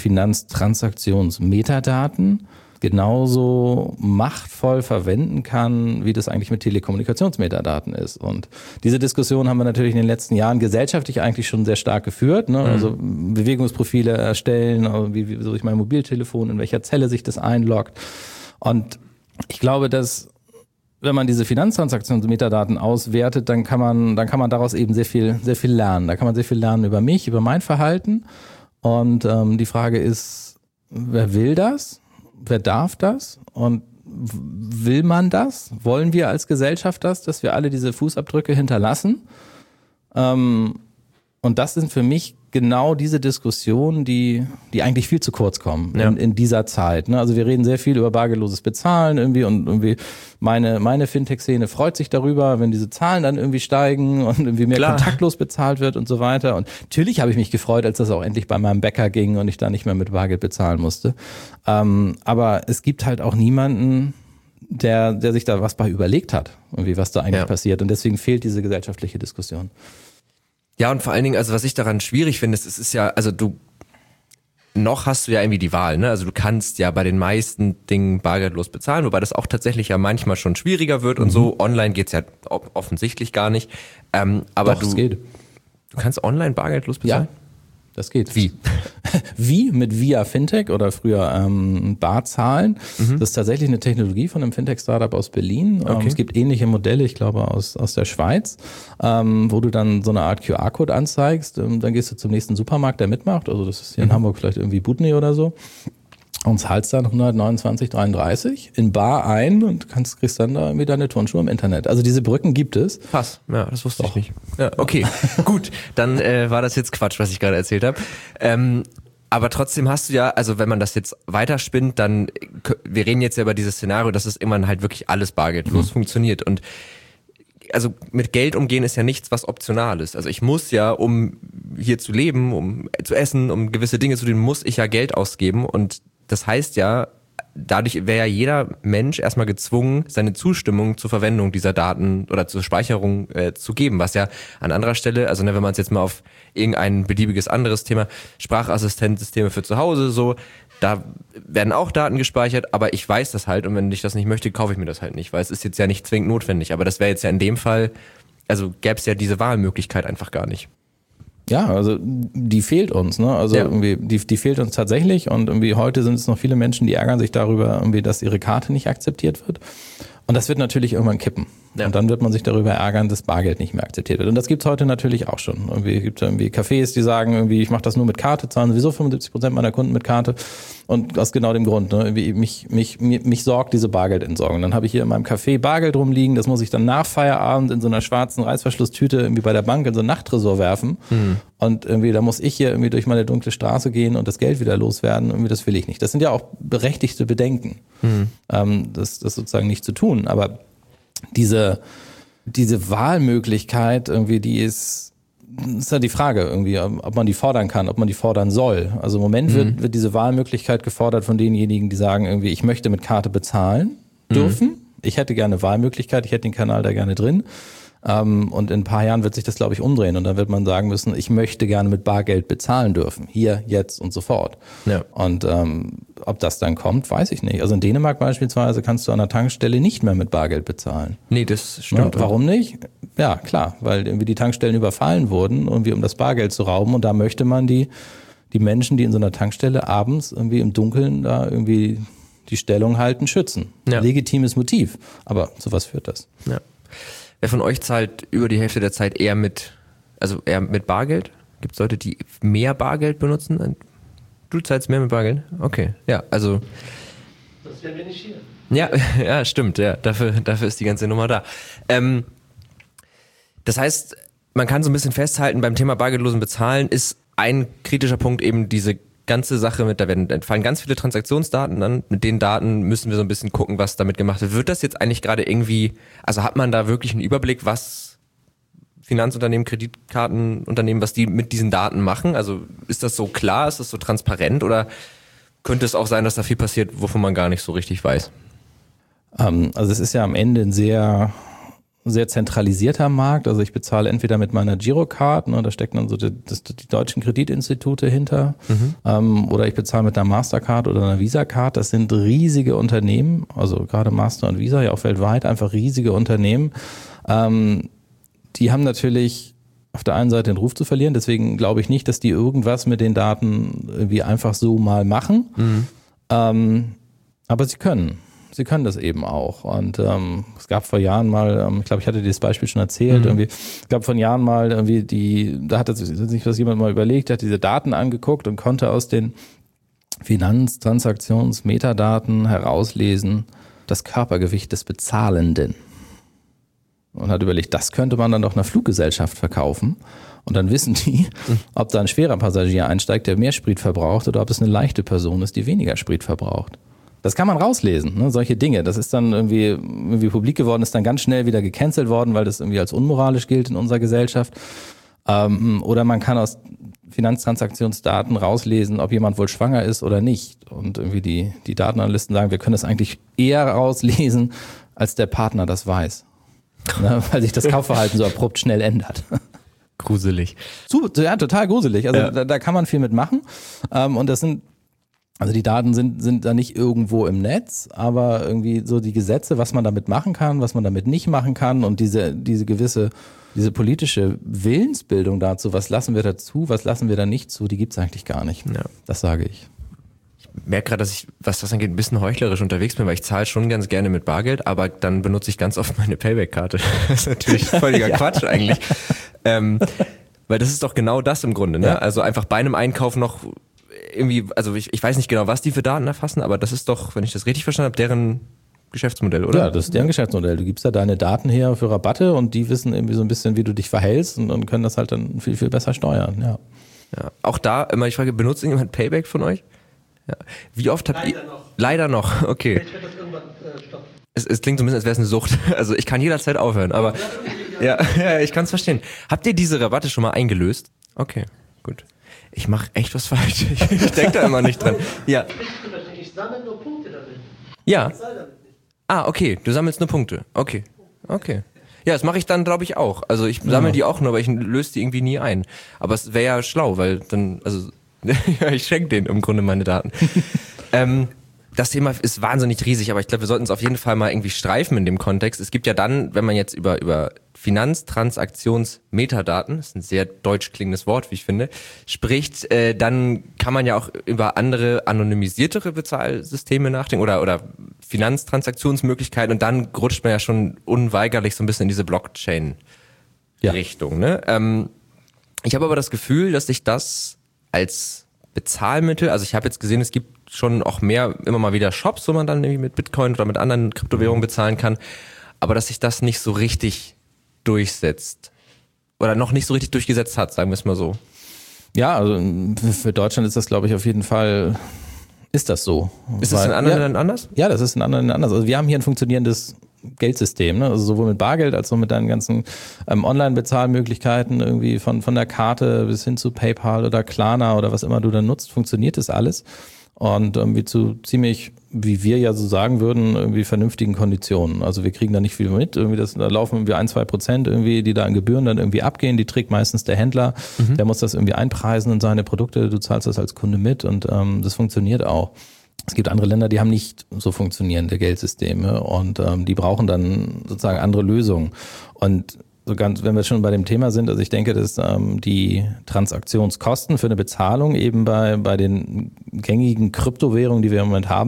Finanztransaktionsmetadaten genauso machtvoll verwenden kann, wie das eigentlich mit Telekommunikationsmetadaten ist. Und diese Diskussion haben wir natürlich in den letzten Jahren gesellschaftlich eigentlich schon sehr stark geführt. Ne? Mhm. Also Bewegungsprofile erstellen, also wie, wie so ich mein Mobiltelefon, in welcher Zelle sich das einloggt. Und ich glaube, dass wenn man diese Finanztransaktionsmetadaten auswertet, dann kann man, dann kann man daraus eben sehr viel, sehr viel lernen. Da kann man sehr viel lernen über mich, über mein Verhalten. Und ähm, die Frage ist, wer will das? Wer darf das? Und will man das? Wollen wir als Gesellschaft das, dass wir alle diese Fußabdrücke hinterlassen? Ähm, und das sind für mich genau diese Diskussionen, die, die eigentlich viel zu kurz kommen ja. in, in dieser Zeit. Ne? Also wir reden sehr viel über bargeldloses Bezahlen irgendwie und irgendwie meine, meine Fintech-Szene freut sich darüber, wenn diese Zahlen dann irgendwie steigen und irgendwie mehr Klar. kontaktlos bezahlt wird und so weiter. Und natürlich habe ich mich gefreut, als das auch endlich bei meinem Bäcker ging und ich da nicht mehr mit Bargeld bezahlen musste. Ähm, aber es gibt halt auch niemanden, der, der sich da was bei überlegt hat, irgendwie was da eigentlich ja. passiert. Und deswegen fehlt diese gesellschaftliche Diskussion. Ja, und vor allen Dingen, also was ich daran schwierig finde, ist, es ist ja, also du, noch hast du ja irgendwie die Wahl, ne? Also du kannst ja bei den meisten Dingen bargeldlos bezahlen, wobei das auch tatsächlich ja manchmal schon schwieriger wird mhm. und so. Online geht's ja offensichtlich gar nicht. Ähm, aber Doch, du, es geht. Du kannst online bargeldlos bezahlen? Ja. Das geht. Wie? Wie? Mit Via Fintech oder früher ähm, Barzahlen. Mhm. Das ist tatsächlich eine Technologie von einem Fintech-Startup aus Berlin. Okay. Ähm, es gibt ähnliche Modelle, ich glaube, aus aus der Schweiz, ähm, wo du dann so eine Art Q R-Code anzeigst. Ähm, dann gehst du zum nächsten Supermarkt, der mitmacht. Also das ist hier mhm. in Hamburg vielleicht irgendwie Butni oder so. Und zahlst dann hundertneunundzwanzig dreiunddreißig in bar ein und kannst, kriegst dann da irgendwie deine Turnschuhe im Internet. Also diese Brücken gibt es. Pass, ja, das wusste Doch. ich nicht. Ja, okay, gut, dann äh, war das jetzt Quatsch, was ich gerade erzählt habe. Ähm, aber trotzdem hast du ja, also wenn man das jetzt weiterspinnt, dann, wir reden jetzt ja über dieses Szenario, dass es immer halt wirklich alles bargeldlos mhm. funktioniert. Und also mit Geld umgehen ist ja nichts, was optional ist. Also ich muss ja, um hier zu leben, um zu essen, um gewisse Dinge zu tun, muss ich ja Geld ausgeben. Und das heißt ja, dadurch wäre ja jeder Mensch erstmal gezwungen, seine Zustimmung zur Verwendung dieser Daten oder zur Speicherung äh, zu geben, was ja an anderer Stelle, also ne, wenn man es jetzt mal auf irgendein beliebiges anderes Thema, Sprachassistenzsysteme für zu Hause, so, da werden auch Daten gespeichert, aber ich weiß das halt und wenn ich das nicht möchte, kaufe ich mir das halt nicht, weil es ist jetzt ja nicht zwingend notwendig, aber das wäre jetzt ja in dem Fall, also gäbe es ja diese Wahlmöglichkeit einfach gar nicht. Ja, also die fehlt uns, ne? Also ja. irgendwie, die, die fehlt uns tatsächlich und irgendwie heute sind es noch viele Menschen, die ärgern sich darüber, irgendwie, dass ihre Karte nicht akzeptiert wird. Und das wird natürlich irgendwann kippen. Ja. Und dann wird man sich darüber ärgern, dass Bargeld nicht mehr akzeptiert wird. Und das gibt's heute natürlich auch schon. Irgendwie gibt es irgendwie Cafés, die sagen, irgendwie, ich mache das nur mit Karte, zahlen sowieso fünfundsiebzig Prozent meiner Kunden mit Karte. Und aus genau dem Grund, ne? Irgendwie mich, mich, mich, mich sorgt diese Bargeldentsorgung. Dann habe ich hier in meinem Café Bargeld rumliegen, das muss ich dann nach Feierabend in so einer schwarzen Reißverschlusstüte irgendwie bei der Bank in so einen Nachttresor werfen. Mhm. Und irgendwie, da muss ich hier irgendwie durch meine dunkle Straße gehen und das Geld wieder loswerden. Irgendwie, das will ich nicht. Das sind ja auch berechtigte Bedenken, mhm. ähm, das, das sozusagen nicht zu tun. Aber diese, diese Wahlmöglichkeit irgendwie, die ist, ist ja die Frage irgendwie, ob man die fordern kann, ob man die fordern soll. Also im Moment mhm. wird, wird diese Wahlmöglichkeit gefordert von denjenigen, die sagen irgendwie, ich möchte mit Karte bezahlen dürfen. Mhm. Ich hätte gerne Wahlmöglichkeit, ich hätte den Kanal da gerne drin. Um, und in ein paar Jahren wird sich das, glaube ich, umdrehen und dann wird man sagen müssen, ich möchte gerne mit Bargeld bezahlen dürfen. Hier, jetzt und sofort. Ja. Und ähm, ob das dann kommt, weiß ich nicht. Also in Dänemark beispielsweise kannst du an der Tankstelle nicht mehr mit Bargeld bezahlen. Nee, das stimmt. Ja, warum nicht? Ja, klar, weil irgendwie die Tankstellen überfallen wurden, irgendwie um das Bargeld zu rauben und da möchte man die, die Menschen, die in so einer Tankstelle abends irgendwie im Dunkeln da irgendwie die Stellung halten, schützen. Ja. Legitimes Motiv, aber zu was führt das? Ja. Wer von euch zahlt über die Hälfte der Zeit eher mit, also eher mit Bargeld? Gibt es Leute, die mehr Bargeld benutzen? Du zahlst mehr mit Bargeld? Okay, ja, also... Das wären wir nicht hier. Ja, ja, stimmt, ja, dafür, dafür ist die ganze Nummer da. Ähm, das heißt, man kann so ein bisschen festhalten, beim Thema bargeldlosen Bezahlen ist ein kritischer Punkt eben diese ganze Sache mit, da werden entfallen ganz viele Transaktionsdaten an, mit den Daten müssen wir so ein bisschen gucken, was damit gemacht wird. Wird das jetzt eigentlich gerade irgendwie, also hat man da wirklich einen Überblick, was Finanzunternehmen, Kreditkartenunternehmen, was die mit diesen Daten machen? Also ist das so klar, ist das so transparent oder könnte es auch sein, dass da viel passiert, wovon man gar nicht so richtig weiß? Ähm, also es ist ja am Ende ein sehr... sehr zentralisierter Markt, also ich bezahle entweder mit meiner Girocard, ne, da stecken dann so die, das, die deutschen Kreditinstitute hinter, mhm. ähm, oder ich bezahle mit einer Mastercard oder einer Visa-Card, das sind riesige Unternehmen, also gerade Master und Visa, ja auch weltweit, einfach riesige Unternehmen, ähm, die haben natürlich auf der einen Seite den Ruf zu verlieren, deswegen glaube ich nicht, dass die irgendwas mit den Daten irgendwie einfach so mal machen, mhm. ähm, aber sie können. Sie können das eben auch. Und ähm, es gab vor Jahren mal, ähm, ich glaube, ich hatte dir das Beispiel schon erzählt, mhm. irgendwie, es gab vor Jahren mal irgendwie die, da hat sich was jemand mal überlegt, hat diese Daten angeguckt und konnte aus den Finanztransaktionsmetadaten herauslesen, das Körpergewicht des Bezahlenden. Und hat überlegt, das könnte man dann doch einer Fluggesellschaft verkaufen. Und dann wissen die, ob da ein schwerer Passagier einsteigt, der mehr Sprit verbraucht, oder ob es eine leichte Person ist, die weniger Sprit verbraucht. Das kann man rauslesen, ne? Solche Dinge. Das ist dann irgendwie, irgendwie publik geworden, ist dann ganz schnell wieder gecancelt worden, weil das irgendwie als unmoralisch gilt in unserer Gesellschaft. Ähm, oder man kann aus Finanztransaktionsdaten rauslesen, ob jemand wohl schwanger ist oder nicht. Und irgendwie die, die Datenanalysten sagen, wir können das eigentlich eher rauslesen, als der Partner das weiß. Ne? Weil sich das Kaufverhalten so abrupt schnell ändert. Gruselig. Super, ja, total gruselig. Also ja. da, da kann man viel mitmachen. Ähm, und das sind Also die Daten sind, sind da nicht irgendwo im Netz, aber irgendwie so die Gesetze, was man damit machen kann, was man damit nicht machen kann und diese, diese gewisse, diese politische Willensbildung dazu, was lassen wir dazu, was lassen wir da nicht zu, die gibt's eigentlich gar nicht. Ja. Das sage ich. Ich merke gerade, dass ich, was das angeht, ein bisschen heuchlerisch unterwegs bin, weil ich zahle schon ganz gerne mit Bargeld, aber dann benutze ich ganz oft meine Payback-Karte. Das ist natürlich völliger ja. Quatsch eigentlich. Ähm, weil das ist doch genau das im Grunde, ne? Ja. Also einfach bei einem Einkauf noch irgendwie, also ich, ich weiß nicht genau, was die für Daten erfassen, aber das ist doch, wenn ich das richtig verstanden habe, deren Geschäftsmodell, oder? Ja, das ist deren Geschäftsmodell. Du gibst da deine Daten her für Rabatte und die wissen irgendwie so ein bisschen, wie du dich verhältst und, und können das halt dann viel, viel besser steuern, ja. Ja. Auch da immer die Frage, benutzt irgendjemand Payback von euch? Ja. Wie oft habt ihr... Leider noch. Leider noch, okay. Vielleicht wird das irgendwann äh, stoppen. Es, es klingt so ein bisschen, als wäre es eine Sucht. Also ich kann jederzeit aufhören, aber ja, ja, ich kann es verstehen. Habt ihr diese Rabatte schon mal eingelöst? Okay, gut. Ich mache echt was falsch. Ich, ich denke da immer nicht dran. Ja. Ich sammle nur Punkte damit. Ja. Ich zahle damit nicht. Ah, okay. Du sammelst nur Punkte. Okay. Okay. Ja, das mache ich dann, glaube ich, auch. Also ich sammle ja. die auch nur, aber ich löse die irgendwie nie ein. Aber es wäre ja schlau, weil dann, also ja, ich schenke denen im Grunde meine Daten. ähm, das Thema ist wahnsinnig riesig, aber ich glaube, wir sollten es auf jeden Fall mal irgendwie streifen in dem Kontext. Es gibt ja dann, wenn man jetzt über über Finanztransaktionsmetadaten, das ist ein sehr deutsch klingendes Wort, wie ich finde, spricht, äh, dann kann man ja auch über andere anonymisiertere Bezahlsysteme nachdenken oder oder Finanztransaktionsmöglichkeiten und dann rutscht man ja schon unweigerlich so ein bisschen in diese Blockchain-Richtung. Ja. Ne? Ähm, ich habe aber das Gefühl, dass sich das als Bezahlmittel, also ich habe jetzt gesehen, es gibt schon auch mehr, immer mal wieder Shops, wo man dann irgendwie mit Bitcoin oder mit anderen Kryptowährungen bezahlen kann, aber dass sich das nicht so richtig durchsetzt oder noch nicht so richtig durchgesetzt hat, sagen wir es mal so. Ja, also für Deutschland ist das, glaube ich, auf jeden Fall, ist das so. Ist das in anderen Ländern anders? Ja, das ist in anderen Ländern anders. Also wir haben hier ein funktionierendes Geldsystem, ne? Also sowohl mit Bargeld als auch mit deinen ganzen ähm, Online-Bezahlmöglichkeiten, irgendwie von, von der Karte bis hin zu PayPal oder Klarna oder was immer du dann nutzt, funktioniert das alles. Und irgendwie zu ziemlich, wie wir ja so sagen würden, irgendwie vernünftigen Konditionen. Also wir kriegen da nicht viel mit. Irgendwie das, da laufen irgendwie ein, zwei Prozent irgendwie, die da an Gebühren dann irgendwie abgehen. Die trägt meistens der Händler. Mhm. Der muss das irgendwie einpreisen in seine Produkte. Du zahlst das als Kunde mit und ähm, das funktioniert auch. Es gibt andere Länder, die haben nicht so funktionierende Geldsysteme und ähm, die brauchen dann sozusagen andere Lösungen. Und so ganz, wenn wir schon bei dem Thema sind, also ich denke, dass ähm, die Transaktionskosten für eine Bezahlung eben bei bei den gängigen Kryptowährungen, die wir im Moment haben,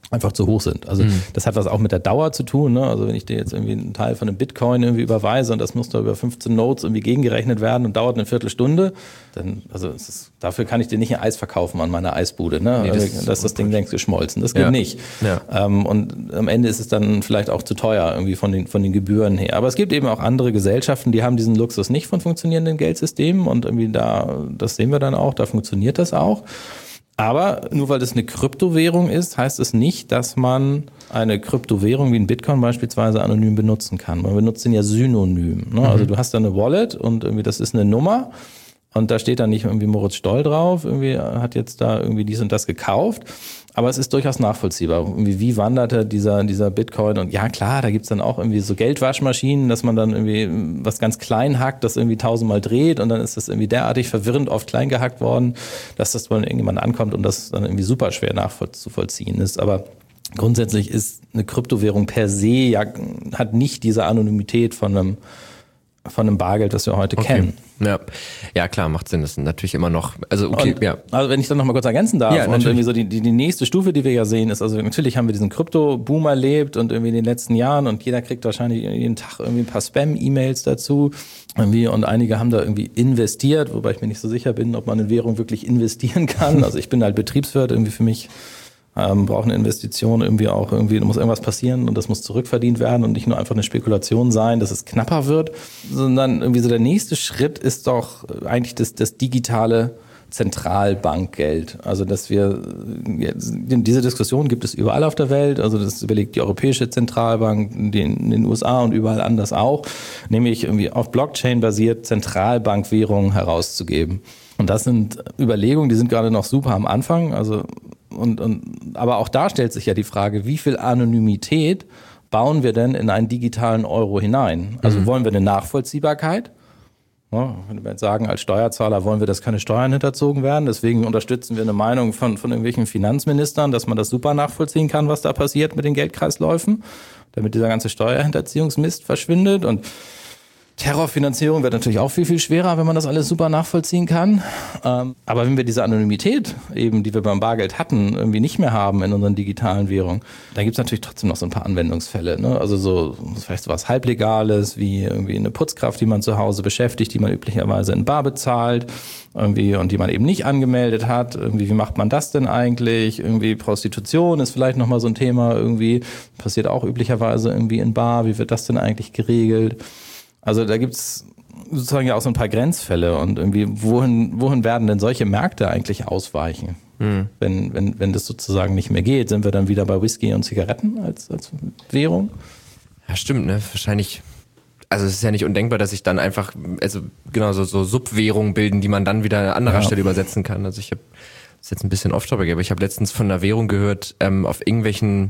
einfach zu hoch sind. Also mhm. das hat was auch mit der Dauer zu tun. Ne? Also wenn ich dir jetzt irgendwie einen Teil von einem Bitcoin irgendwie überweise und das muss da über fünfzehn Nodes irgendwie gegengerechnet werden und dauert eine Viertelstunde, dann, also es ist, dafür kann ich dir nicht ein Eis verkaufen an meiner Eisbude. Ne? Nee, das also, ist das, das Ding längst geschmolzen. Das geht ja. nicht. Ja. Ähm, und am Ende ist es dann vielleicht auch zu teuer irgendwie von den, von den Gebühren her. Aber es gibt eben auch andere Gesellschaften, die haben diesen Luxus nicht von funktionierenden Geldsystemen und irgendwie da, das sehen wir dann auch, da funktioniert das auch. Aber nur weil das eine Kryptowährung ist, heißt es nicht, dass man eine Kryptowährung wie ein Bitcoin beispielsweise anonym benutzen kann. Man benutzt den ja synonym. Ne? Mhm. Also du hast da eine Wallet und irgendwie das ist eine Nummer und da steht dann nicht irgendwie Moritz Stoll drauf, irgendwie hat jetzt da irgendwie dies und das gekauft. Aber es ist durchaus nachvollziehbar. Irgendwie, wie wanderte dieser, dieser Bitcoin? Und ja, klar, da gibt's dann auch irgendwie so Geldwaschmaschinen, dass man dann irgendwie was ganz klein hackt, das irgendwie tausendmal dreht und dann ist das irgendwie derartig verwirrend oft klein gehackt worden, dass das wohl irgendjemand ankommt und das dann irgendwie super schwer nachzuvollziehen ist. Aber grundsätzlich ist eine Kryptowährung per se ja, hat nicht diese Anonymität von einem von einem Bargeld, das wir heute okay. kennen. Ja. ja, klar, macht Sinn. Das ist natürlich immer noch, also okay, und, ja. Also wenn ich dann noch mal kurz ergänzen darf, ja, und irgendwie so die, die, die nächste Stufe, die wir ja sehen, ist, also natürlich haben wir diesen Krypto-Boom erlebt und irgendwie in den letzten Jahren und jeder kriegt wahrscheinlich jeden Tag irgendwie ein paar Spam-E-Mails dazu irgendwie und einige haben da irgendwie investiert, wobei ich mir nicht so sicher bin, ob man in Währung wirklich investieren kann. Also ich bin halt Betriebswirt, irgendwie für mich Ähm, braucht eine Investition irgendwie auch irgendwie, da muss irgendwas passieren und das muss zurückverdient werden und nicht nur einfach eine Spekulation sein, dass es knapper wird, sondern irgendwie so der nächste Schritt ist doch eigentlich das, das digitale Zentralbankgeld. Also dass wir, diese Diskussion gibt es überall auf der Welt, also das überlegt die Europäische Zentralbank, in den, in den U S A und überall anders auch, nämlich irgendwie auf Blockchain basiert Zentralbankwährungen herauszugeben. Und das sind Überlegungen, die sind gerade noch super am Anfang, also Und, und, aber auch da stellt sich ja die Frage, wie viel Anonymität bauen wir denn in einen digitalen Euro hinein? Also mhm. wollen wir eine Nachvollziehbarkeit? Ja, wenn wir jetzt sagen, als Steuerzahler wollen wir, dass keine Steuern hinterzogen werden. Deswegen unterstützen wir eine Meinung von, von irgendwelchen Finanzministern, dass man das super nachvollziehen kann, was da passiert mit den Geldkreisläufen, damit dieser ganze Steuerhinterziehungsmist verschwindet. Und Terrorfinanzierung wird natürlich auch viel, viel schwerer, wenn man das alles super nachvollziehen kann. Ähm, aber wenn wir diese Anonymität eben, die wir beim Bargeld hatten, irgendwie nicht mehr haben in unseren digitalen Währungen, dann gibt es natürlich trotzdem noch so ein paar Anwendungsfälle. Ne? Also so vielleicht so was Halblegales, wie irgendwie eine Putzkraft, die man zu Hause beschäftigt, die man üblicherweise in bar bezahlt irgendwie und die man eben nicht angemeldet hat. Irgendwie, wie macht man das denn eigentlich? Irgendwie Prostitution ist vielleicht nochmal so ein Thema. Irgendwie passiert auch üblicherweise irgendwie in bar. Wie wird das denn eigentlich geregelt? Also da gibt's sozusagen ja auch so ein paar Grenzfälle und irgendwie, wohin, wohin werden denn solche Märkte eigentlich ausweichen? Hm. Wenn, wenn, wenn das sozusagen nicht mehr geht, sind wir dann wieder bei Whisky und Zigaretten als, als Währung? Ja, stimmt, ne? Wahrscheinlich, also es ist ja nicht undenkbar, dass sich dann einfach, also genau, so, so Subwährungen bilden, die man dann wieder an anderer ja. Stelle übersetzen kann. Also ich habe, das ist jetzt ein bisschen off-topic, aber ich habe letztens von einer Währung gehört, ähm, auf irgendwelchen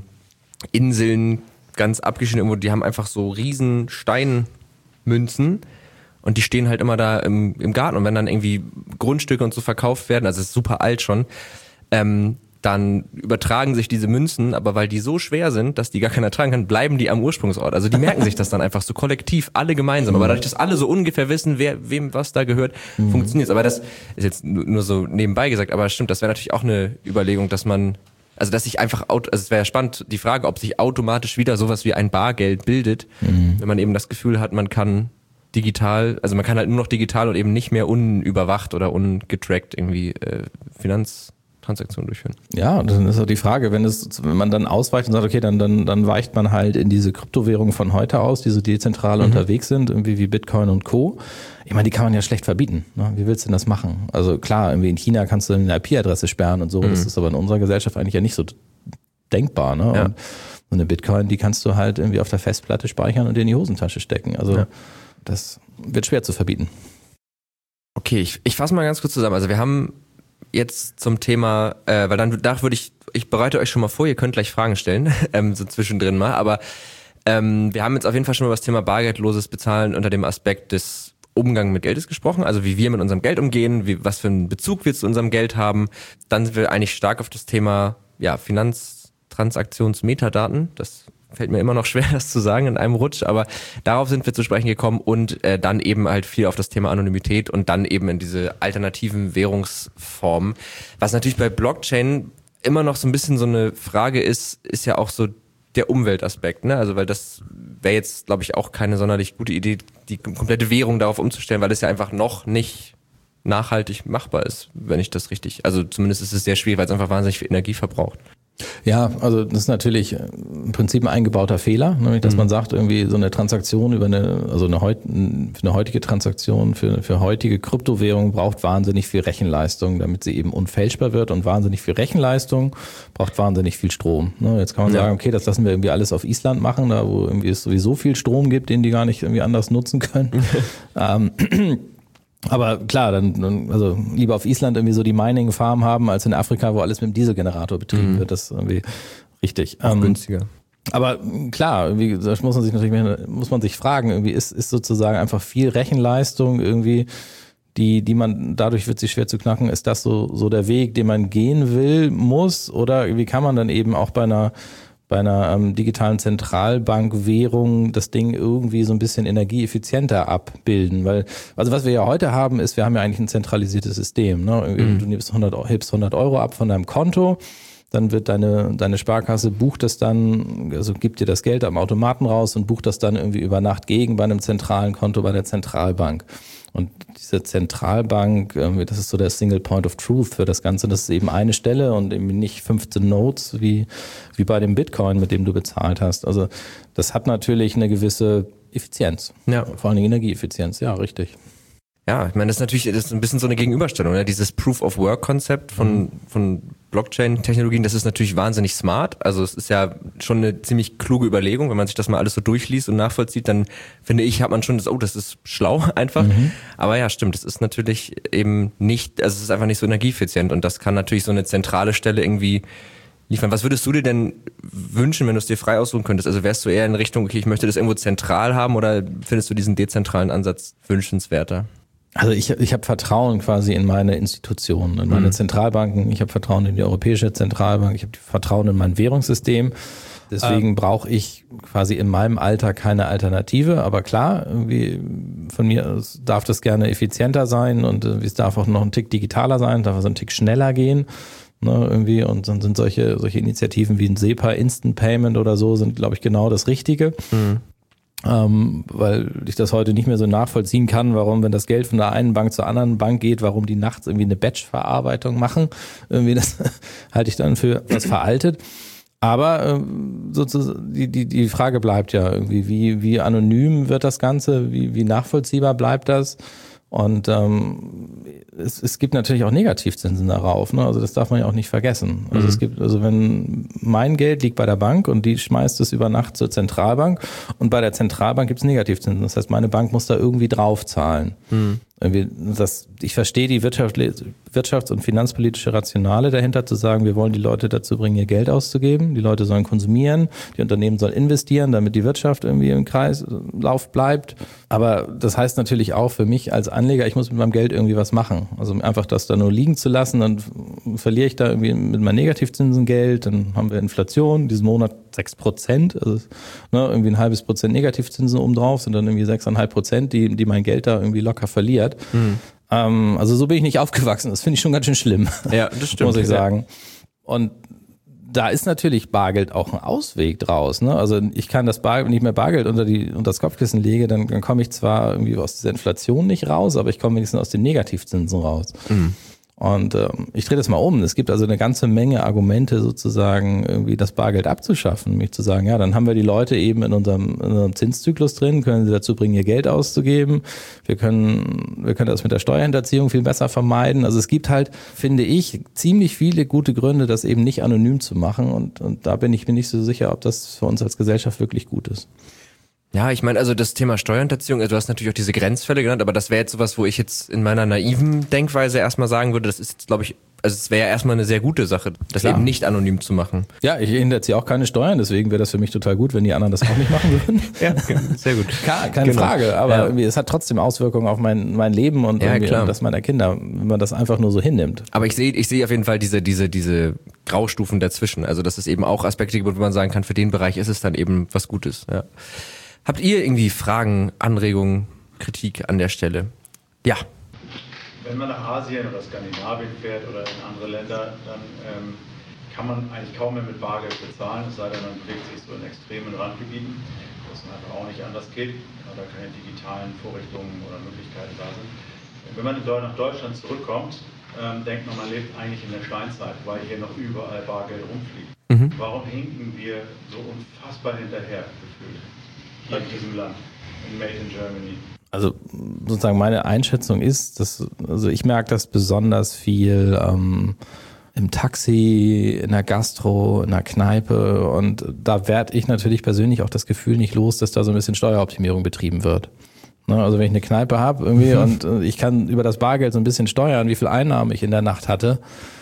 Inseln, ganz abgeschieden irgendwo, die haben einfach so riesen Stein Münzen und die stehen halt immer da im, im Garten und wenn dann irgendwie Grundstücke und so verkauft werden, also es ist super alt schon, ähm, dann übertragen sich diese Münzen, aber weil die so schwer sind, dass die gar keiner tragen kann, bleiben die am Ursprungsort. Also die merken sich das dann einfach so kollektiv, alle gemeinsam. Aber dadurch, dass alle so ungefähr wissen, wer wem was da gehört, mhm. funktioniert es. Aber das ist jetzt nur so nebenbei gesagt, aber stimmt, das wäre natürlich auch eine Überlegung, dass man, also dass sich einfach, also es wäre ja spannend, die Frage, ob sich automatisch wieder sowas wie ein Bargeld bildet, mhm. wenn man eben das Gefühl hat, man kann digital, also man kann halt nur noch digital und eben nicht mehr unüberwacht oder ungetrackt irgendwie äh, Finanztransaktionen durchführen. Ja, und dann ist auch die Frage, wenn es, wenn man dann ausweicht und sagt, okay, dann, dann, dann weicht man halt in diese Kryptowährungen von heute aus, die so dezentral mhm. unterwegs sind, irgendwie wie Bitcoin und Co. Ich meine, die kann man ja schlecht verbieten. Ne? Wie willst du denn das machen? Also klar, irgendwie in China kannst du eine I P-Adresse sperren und so, mhm. das ist aber in unserer Gesellschaft eigentlich ja nicht so denkbar. Ne? Ja. Und so eine Bitcoin, die kannst du halt irgendwie auf der Festplatte speichern und in die Hosentasche stecken. Also ja. das wird schwer zu verbieten. Okay, ich, ich fasse mal ganz kurz zusammen. Also wir haben jetzt zum Thema, äh, weil dann da würde ich, ich bereite euch schon mal vor, ihr könnt gleich Fragen stellen, ähm, so zwischendrin mal, aber ähm, wir haben jetzt auf jeden Fall schon mal über das Thema bargeldloses Bezahlen unter dem Aspekt des Umgang mit Geldes gesprochen, also wie wir mit unserem Geld umgehen, wie, was für einen Bezug wir zu unserem Geld haben. Dann sind wir eigentlich stark auf das Thema ja, Finanztransaktionsmetadaten, das fällt mir immer noch schwer, das zu sagen in einem Rutsch, aber darauf sind wir zu sprechen gekommen und äh, dann eben halt viel auf das Thema Anonymität und dann eben in diese alternativen Währungsformen. Was natürlich bei Blockchain immer noch so ein bisschen so eine Frage ist, ist ja auch so der Umweltaspekt, ne? Also weil das wäre jetzt, glaube ich, auch keine sonderlich gute Idee, die komplette Währung darauf umzustellen, weil es ja einfach noch nicht nachhaltig machbar ist, wenn ich das richtig, also zumindest ist es sehr schwierig, weil es einfach wahnsinnig viel Energie verbraucht. Ja, also das ist natürlich im Prinzip ein eingebauter Fehler, nämlich dass mhm. man sagt, irgendwie so eine Transaktion über eine, also eine, heut, eine heutige Transaktion für, für heutige Kryptowährung braucht wahnsinnig viel Rechenleistung, damit sie eben unfälschbar wird, und wahnsinnig viel Rechenleistung braucht wahnsinnig viel Strom. Jetzt kann man ja. sagen, okay, das lassen wir irgendwie alles auf Island machen, da wo irgendwie es sowieso viel Strom gibt, den die gar nicht irgendwie anders nutzen können. ähm, Aber klar, dann also lieber auf Island irgendwie so die Mining-Farm haben, als in Afrika, wo alles mit dem Dieselgenerator betrieben mhm. wird. Das ist irgendwie richtig. Auch ähm, günstiger. Aber klar, irgendwie, das muss man sich natürlich muss man sich fragen, irgendwie ist, ist sozusagen einfach viel Rechenleistung irgendwie, die, die man, dadurch wird sie schwer zu knacken. Ist das so, so der Weg, den man gehen will, muss? Oder wie kann man dann eben auch bei einer bei einer ähm, digitalen Zentralbankwährung das Ding irgendwie so ein bisschen energieeffizienter abbilden, weil, also was wir ja heute haben, ist, wir haben ja eigentlich ein zentralisiertes System, ne? Mhm. Du nimmst hundert, hebst hundert Euro ab von deinem Konto, dann wird deine, deine Sparkasse bucht das dann, also gibt dir das Geld am Automaten raus und bucht das dann irgendwie über Nacht gegen bei einem zentralen Konto bei der Zentralbank. Und diese Zentralbank, das ist so der Single Point of Truth für das Ganze, das ist eben eine Stelle und eben nicht fünfzehn Nodes wie, wie bei dem Bitcoin, mit dem du bezahlt hast. Also das hat natürlich eine gewisse Effizienz, ja. Vor allem Energieeffizienz, ja, richtig. Ja, ich meine, das ist natürlich das ist ein bisschen so eine Gegenüberstellung. Ne? Dieses Proof-of-Work-Konzept von, mhm. von Blockchain-Technologien, das ist natürlich wahnsinnig smart. Also es ist ja schon eine ziemlich kluge Überlegung. Wenn man sich das mal alles so durchliest und nachvollzieht, dann finde ich, hat man schon das, oh, das ist schlau einfach. Mhm. Aber ja, stimmt, es ist natürlich eben nicht, also es ist einfach nicht so energieeffizient und das kann natürlich so eine zentrale Stelle irgendwie liefern. Was würdest du dir denn wünschen, wenn du es dir frei aussuchen könntest? Also wärst du eher in Richtung, okay, ich möchte das irgendwo zentral haben, oder findest du diesen dezentralen Ansatz wünschenswerter? Also ich, ich habe Vertrauen quasi in meine Institutionen, in meine mhm. Zentralbanken. Ich habe Vertrauen in die Europäische Zentralbank. Ich habe Vertrauen in mein Währungssystem. Deswegen ähm. brauche ich quasi in meinem Alltag keine Alternative. Aber klar, irgendwie von mir aus darf das gerne effizienter sein und es darf auch noch ein Tick digitaler sein, darf also ein Tick schneller gehen. Ne, irgendwie, und dann sind solche, solche Initiativen wie ein SEPA, Instant Payment oder so, sind, glaube ich, genau das Richtige. Mhm. Ähm, weil ich das heute nicht mehr so nachvollziehen kann, warum, wenn das Geld von der einen Bank zur anderen Bank geht, warum die nachts irgendwie eine Batch-Verarbeitung machen. Irgendwie das halte ich dann für was veraltet. Aber ähm, sozusagen die, die, die Frage bleibt ja irgendwie, wie, wie anonym wird das Ganze, wie, wie nachvollziehbar bleibt das? Und ähm, es, es gibt natürlich auch Negativzinsen darauf, ne? Also das darf man ja auch nicht vergessen. Also mhm. es gibt, also wenn mein Geld liegt bei der Bank und die schmeißt es über Nacht zur Zentralbank und bei der Zentralbank gibt es Negativzinsen. Das heißt, meine Bank muss da irgendwie draufzahlen. Mhm. Irgendwie das, ich verstehe die Wirtschaft, Wirtschafts- und finanzpolitische Rationale dahinter, zu sagen, wir wollen die Leute dazu bringen, ihr Geld auszugeben. Die Leute sollen konsumieren, die Unternehmen sollen investieren, damit die Wirtschaft irgendwie im Kreislauf bleibt. Aber das heißt natürlich auch für mich als Anleger, ich muss mit meinem Geld irgendwie was machen. Also einfach das da nur liegen zu lassen, dann verliere ich da irgendwie mit meinem Negativzinsen Geld, dann haben wir Inflation, diesen Monat sechs Prozent, also ne, irgendwie ein halbes Prozent Negativzinsen obendrauf, sind dann irgendwie sechs Komma fünf Prozent, die, die mein Geld da irgendwie locker verliert. Mhm. Ähm, also so bin ich nicht aufgewachsen. Das finde ich schon ganz schön schlimm. Ja, das stimmt. Muss ich sagen. Und da ist natürlich Bargeld auch ein Ausweg draus. Ne? Also ich kann das Bargeld, wenn ich mir Bargeld unter, die, unter das Kopfkissen lege, dann, dann komme ich zwar irgendwie aus dieser Inflation nicht raus, aber ich komme wenigstens aus den Negativzinsen raus. Mhm. Und ähm, ich drehe das mal um. Es gibt also eine ganze Menge Argumente sozusagen, irgendwie das Bargeld abzuschaffen. Nämlich zu sagen, ja, dann haben wir die Leute eben in unserem, in unserem Zinszyklus drin, können sie dazu bringen, ihr Geld auszugeben. Wir können, wir können das mit der Steuerhinterziehung viel besser vermeiden. Also es gibt halt, finde ich, ziemlich viele gute Gründe, das eben nicht anonym zu machen. Und, und da bin ich mir nicht so sicher, ob das für uns als Gesellschaft wirklich gut ist. Ja, ich meine, also das Thema Steuerhinterziehung, also du hast natürlich auch diese Grenzfälle genannt, aber das wäre jetzt sowas, wo ich jetzt in meiner naiven Denkweise erstmal sagen würde, das ist jetzt, glaube ich, also es wäre ja erstmal eine sehr gute Sache, das Klar. eben nicht anonym zu machen. Ja, ich hinterziehe auch keine Steuern, deswegen wäre das für mich total gut, wenn die anderen das auch nicht machen würden. Ja, sehr gut. Keine, keine genau. Frage, aber ja. irgendwie, es hat trotzdem Auswirkungen auf mein, mein Leben und ja, das meiner Kinder, wenn man das einfach nur so hinnimmt. Aber ich sehe ich sehe auf jeden Fall diese, diese, diese Graustufen dazwischen, also dass es eben auch Aspekte gibt, wo man sagen kann, für den Bereich ist es dann eben was Gutes, ja. Habt ihr irgendwie Fragen, Anregungen, Kritik an der Stelle? Ja. Wenn man nach Asien oder Skandinavien fährt oder in andere Länder, dann ähm, kann man eigentlich kaum mehr mit Bargeld bezahlen, es sei denn, man bewegt sich so in extremen Randgebieten, wo es einfach auch nicht anders geht, da keine digitalen Vorrichtungen oder Möglichkeiten da sind. Wenn man nach Deutschland zurückkommt, ähm, denkt man, man lebt eigentlich in der Steinzeit, weil hier noch überall Bargeld rumfliegt. Mhm. Warum hinken wir so unfassbar hinterher gefühlt hier in diesem Land, in Made in Germany? Also sozusagen meine Einschätzung ist, dass, also ich merke das besonders viel ähm, im Taxi, in der Gastro, in der Kneipe, und da werde ich natürlich persönlich auch das Gefühl nicht los, dass da so ein bisschen Steueroptimierung betrieben wird. Ne, also wenn ich eine Kneipe habe irgendwie mhm. und äh, ich kann über das Bargeld so ein bisschen steuern, wie viel Einnahmen ich in der Nacht hatte,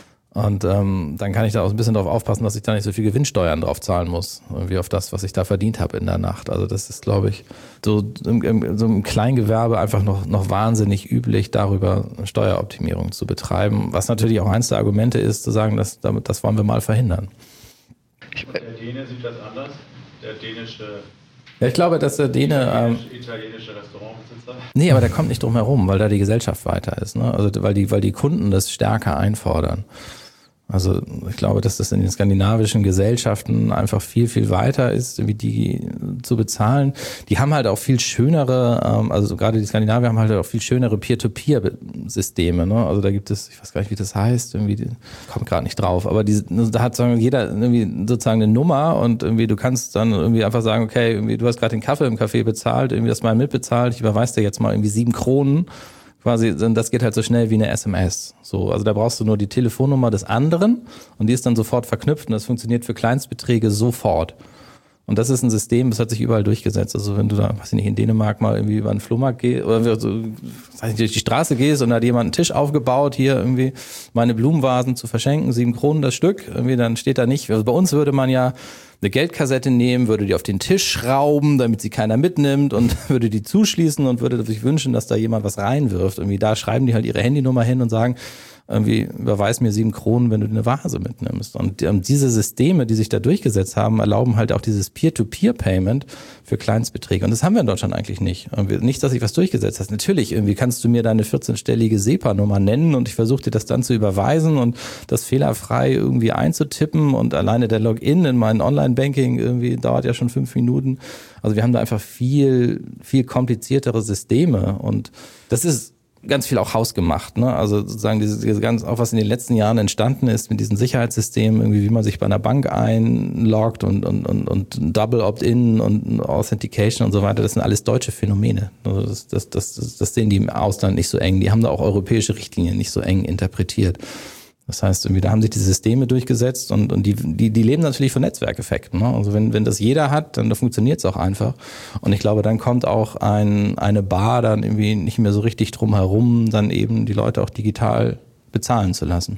und ähm, dann kann ich da auch ein bisschen darauf aufpassen, dass ich da nicht so viel Gewinnsteuern drauf zahlen muss, irgendwie auf das, was ich da verdient habe in der Nacht. Also das ist, glaube ich, so im, im, so im Kleingewerbe einfach noch, noch wahnsinnig üblich, darüber Steueroptimierung zu betreiben, was natürlich auch eins der Argumente ist, zu sagen, dass, damit, das wollen wir mal verhindern. Und der Däne sieht das anders, der dänische... Ja, ich glaube, dass der Däne... Ähm, italienische Restaurantbesitzer. Nee, aber der kommt nicht drum herum, weil da die Gesellschaft weiter ist. Ne? Also weil die, weil die Kunden das stärker einfordern. Also ich glaube, dass das in den skandinavischen Gesellschaften einfach viel, viel weiter ist, wie die zu bezahlen. Die haben halt auch viel schönere, also gerade die Skandinavier haben halt auch viel schönere Peer-to-Peer-Systeme. Ne? Also da gibt es, ich weiß gar nicht, wie das heißt, irgendwie kommt gerade nicht drauf, aber die, da hat sagen, jeder irgendwie sozusagen eine Nummer, und irgendwie du kannst dann irgendwie einfach sagen, okay, irgendwie du hast gerade den Kaffee im Café bezahlt, irgendwie das mal mitbezahlt, ich überweise dir jetzt mal irgendwie sieben Kronen. Quasi, das geht halt so schnell wie eine S M S. So, also da brauchst du nur die Telefonnummer des anderen und die ist dann sofort verknüpft, und das funktioniert für Kleinstbeträge sofort. Und das ist ein System, das hat sich überall durchgesetzt. Also wenn du da, weiß ich nicht, in Dänemark mal irgendwie über einen Flohmarkt gehst oder so, weiß ich, durch die Straße gehst und da hat jemand einen Tisch aufgebaut, hier irgendwie meine Blumenvasen zu verschenken, sieben Kronen das Stück, irgendwie dann steht da nicht. Also bei uns würde man ja eine Geldkassette nehmen, würde die auf den Tisch schrauben, damit sie keiner mitnimmt, und würde die zuschließen und würde sich wünschen, dass da jemand was reinwirft. Irgendwie da schreiben die halt ihre Handynummer hin und sagen, irgendwie überweis mir sieben Kronen, wenn du eine Vase mitnimmst. Und ähm, diese Systeme, die sich da durchgesetzt haben, erlauben halt auch dieses Peer-to-Peer-Payment für Kleinstbeträge. Und das haben wir in Deutschland eigentlich nicht. Und nicht, dass sich was durchgesetzt hat. Natürlich, irgendwie kannst du mir deine vierzehnstellige SEPA-Nummer nennen und ich versuche dir das dann zu überweisen und das fehlerfrei irgendwie einzutippen, und alleine der Login in mein Online-Banking irgendwie dauert ja schon fünf Minuten. Also wir haben da einfach viel, viel kompliziertere Systeme, und das ist ganz viel auch hausgemacht, ne? Also sozusagen diese, diese ganz, auch was in den letzten Jahren entstanden ist mit diesen Sicherheitssystemen, irgendwie wie man sich bei einer Bank einloggt und und und, und Double Opt-in und Authentication und so weiter, das sind alles deutsche Phänomene. Also das, das das das das sehen die im Ausland nicht so eng. Die haben da auch europäische Richtlinien nicht so eng interpretiert. Das heißt, irgendwie, da haben sich die Systeme durchgesetzt, und, und die, die, die leben natürlich von Netzwerkeffekten. Ne? Also wenn, wenn das jeder hat, dann funktioniert es auch einfach. Und ich glaube, dann kommt auch ein, eine Bar dann irgendwie nicht mehr so richtig drum herum, dann eben die Leute auch digital bezahlen zu lassen.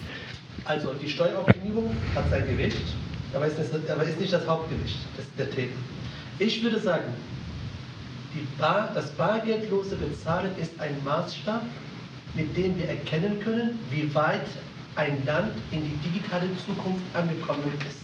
Also die Steueroptimierung hat sein Gewicht, aber ist, das, aber ist nicht das Hauptgewicht des, der Themen. Ich würde sagen, die Bar, das bargeldlose Bezahlen ist ein Maßstab, mit dem wir erkennen können, wie weit ein Land in die digitale Zukunft angekommen ist.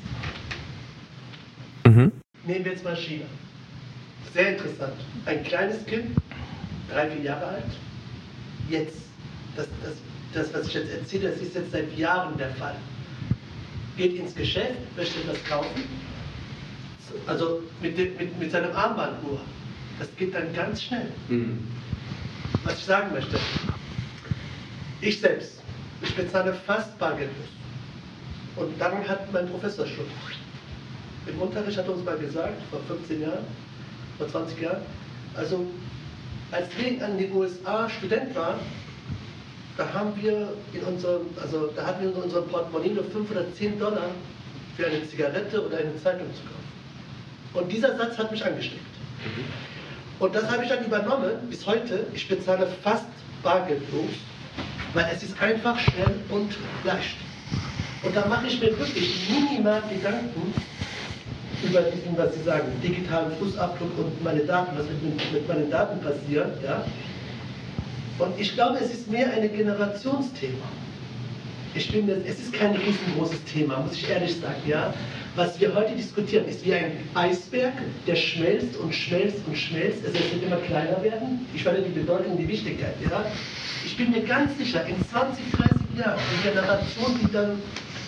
Mhm. Nehmen wir jetzt mal China. Sehr interessant. Ein kleines Kind, drei, vier Jahre alt, jetzt, das, das, das was ich jetzt erzähle, das ist jetzt seit Jahren der Fall. Geht ins Geschäft, möchte das kaufen, also mit, dem, mit, mit seinem Armband nur. Das geht dann ganz schnell. Mhm. Was ich sagen möchte, ich selbst, ich bezahle fast bargeldlos. Und dann hat mein Professor schon im Unterricht, hat er uns mal gesagt, vor fünfzehn Jahren, vor zwanzig Jahren, also als wir an den U S A Student waren, da haben wir in unserem, also da hatten wir in unserem Portemonnaie nur fünf oder zehn Dollar für eine Zigarette oder eine Zeitung zu kaufen. Und dieser Satz hat mich angesteckt. Und das habe ich dann übernommen bis heute. Ich bezahle fast bargeldlos, weil es ist einfach, schnell und leicht. Und da mache ich mir wirklich minimal Gedanken über diesen, was Sie sagen, digitalen Fußabdruck und meine Daten, was mit, mit meinen Daten passiert. Ja? Und ich glaube, es ist mehr ein Generationsthema. Ich finde, es ist kein riesengroßes Thema, muss ich ehrlich sagen. Ja? Was wir heute diskutieren, ist wie ein Eisberg, der schmelzt und schmelzt und schmelzt. Es wird immer kleiner werden. Ich finde die Bedeutung, die Wichtigkeit. Ja? Ich bin mir ganz sicher, in zwanzig, dreißig Jahren, die Generation, die dann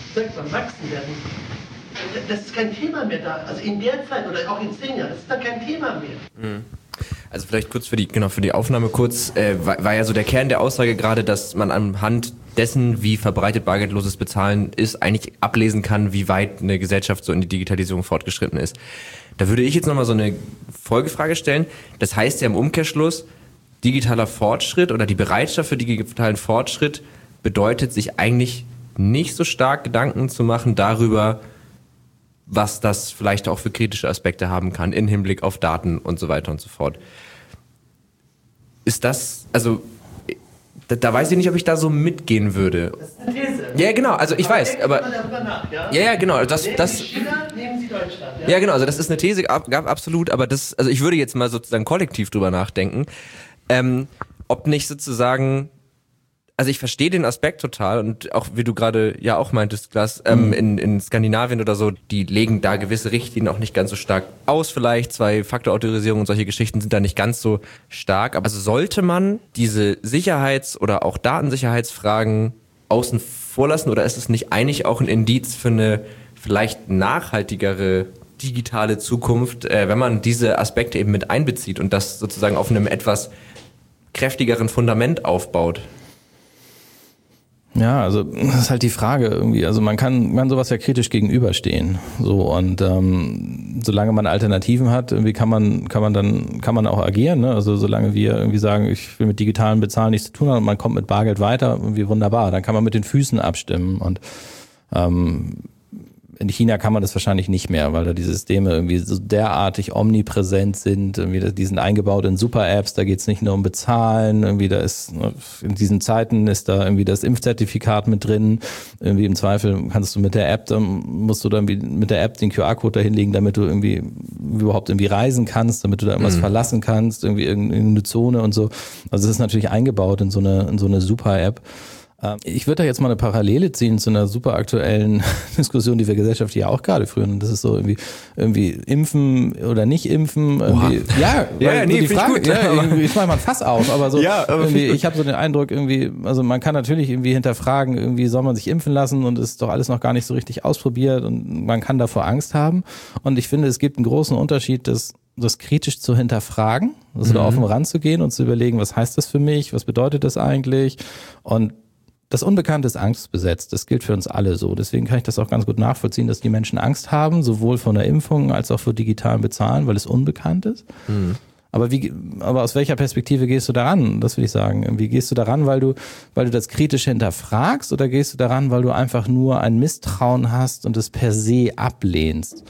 sag mal, wachsen werden, das ist kein Thema mehr da. Also in der Zeit oder auch in zehn Jahren, das ist dann kein Thema mehr. Mhm. Also vielleicht kurz für die, genau, für die Aufnahme kurz, äh, war, war ja so der Kern der Aussage gerade, dass man anhand dessen, wie verbreitet bargeldloses Bezahlen ist, eigentlich ablesen kann, wie weit eine Gesellschaft so in die Digitalisierung fortgeschritten ist. Da würde ich jetzt nochmal so eine Folgefrage stellen. Das heißt ja im Umkehrschluss, digitaler Fortschritt oder die Bereitschaft für digitalen Fortschritt bedeutet, sich eigentlich nicht so stark Gedanken zu machen darüber, was das vielleicht auch für kritische Aspekte haben kann in Hinblick auf Daten und so weiter und so fort. Ist das, also, da, da weiß ich nicht, ob ich da so mitgehen würde. Das ist eine These. Ja, genau, also ich aber weiß, aber... Nach, ja? ja, ja, genau, das... Nehmen das Sie China, nehmen Sie Deutschland. Ja? ja, genau, also das ist eine These, ab, absolut, aber das, also ich würde jetzt mal sozusagen kollektiv drüber nachdenken, ähm, ob nicht sozusagen... Also ich verstehe den Aspekt total und auch wie du gerade ja auch meintest, Klaas, ähm, mhm. in, in Skandinavien oder so, die legen da gewisse Richtlinien auch nicht ganz so stark aus vielleicht, Zwei-Faktor-Autorisierung und solche Geschichten sind da nicht ganz so stark, aber also sollte man diese Sicherheits- oder auch Datensicherheitsfragen außen vor lassen oder ist es nicht eigentlich auch ein Indiz für eine vielleicht nachhaltigere digitale Zukunft, äh, wenn man diese Aspekte eben mit einbezieht und das sozusagen auf einem etwas kräftigeren Fundament aufbaut? Ja, also das ist halt die Frage irgendwie. Also man kann, man sowas ja kritisch gegenüberstehen. So und ähm, solange man Alternativen hat, irgendwie kann man, kann man dann, kann man auch agieren. Ne? Also solange wir irgendwie sagen, ich will mit digitalen Bezahlen nichts zu tun haben und man kommt mit Bargeld weiter, irgendwie wunderbar. Dann kann man mit den Füßen abstimmen und ähm, in China kann man das wahrscheinlich nicht mehr, weil da die Systeme irgendwie so derartig omnipräsent sind. Irgendwie, die sind eingebaut in Super-Apps, da geht's nicht nur um Bezahlen. Irgendwie da ist, in diesen Zeiten ist da irgendwie das Impfzertifikat mit drin. Irgendwie im Zweifel kannst du mit der App, dann musst du dann mit der App den Q R-Code da hinlegen, damit du irgendwie überhaupt irgendwie reisen kannst, damit du da irgendwas mhm. verlassen kannst, irgendwie irgendeine Zone und so. Also das ist natürlich eingebaut in so eine, in so eine Super-App. Ich würde da jetzt mal eine Parallele ziehen zu einer super aktuellen Diskussion, die wir gesellschaftlich ja auch gerade führen. Das ist so irgendwie, irgendwie impfen oder nicht impfen. Irgendwie, ja, ja, weil nee, so die Frage, gut, ja, ich mache mal ein Fass auf, aber so ja, aber irgendwie, ich habe so den Eindruck irgendwie, also man kann natürlich irgendwie hinterfragen, irgendwie soll man sich impfen lassen und es ist doch alles noch gar nicht so richtig ausprobiert und man kann davor Angst haben. Und ich finde, es gibt einen großen Unterschied, dass das kritisch zu hinterfragen, also mhm. da offen ranzugehen und zu überlegen, was heißt das für mich, was bedeutet das eigentlich und das Unbekannte ist angstbesetzt. Das gilt für uns alle so. Deswegen kann ich das auch ganz gut nachvollziehen, dass die Menschen Angst haben, sowohl vor der Impfung als auch vor digitalen Bezahlen, weil es unbekannt ist. Mhm. Aber wie, aber aus welcher Perspektive gehst du daran? Das will ich sagen. Wie gehst du daran, weil du, weil du das kritisch hinterfragst oder gehst du daran, weil du einfach nur ein Misstrauen hast und es per se ablehnst?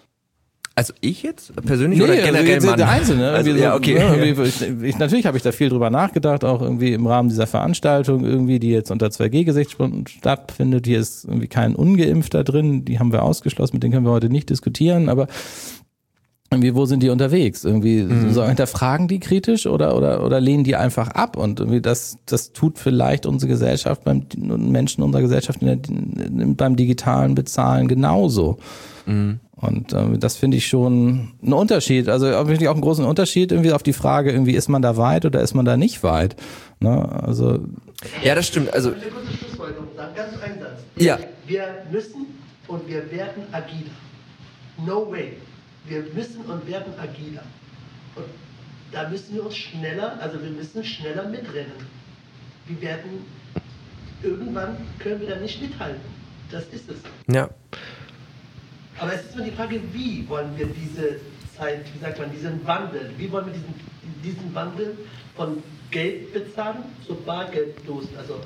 Also ich jetzt persönlich nee, oder generell also Mann? der Einzelne. Also, so, ja, okay. Ja, ich, ich, natürlich habe ich da viel drüber nachgedacht, auch irgendwie im Rahmen dieser Veranstaltung, irgendwie, die jetzt unter zwei G-Gesichtspunkten stattfindet. Hier ist irgendwie kein Ungeimpfter drin, die haben wir ausgeschlossen, mit denen können wir heute nicht diskutieren, aber irgendwie, wo sind die unterwegs? Irgendwie mhm. so hinterfragen die kritisch oder oder oder lehnen die einfach ab? Und irgendwie das das tut vielleicht unsere Gesellschaft beim Menschen unserer Gesellschaft in der, beim digitalen Bezahlen genauso. Mhm. Und äh, das finde ich schon ein Unterschied. Also wirklich auch einen großen Unterschied irgendwie auf die Frage, irgendwie ist man da weit oder ist man da nicht weit? Ne? Also ja, das stimmt. Also ich will eine kurze Schlussfolgerung sagen, ganz ein Satz. Ja. Wir müssen und wir werden agiler. No way. Wir müssen und werden agiler. Und da müssen wir uns schneller, also wir müssen schneller mitrennen. Wir werden, irgendwann können wir da nicht mithalten. Das ist es. Ja. Aber es ist nur die Frage, wie wollen wir diese Zeit, wie sagt man, diesen Wandel, wie wollen wir diesen, diesen Wandel von Geld bezahlen zu bargeldlos, also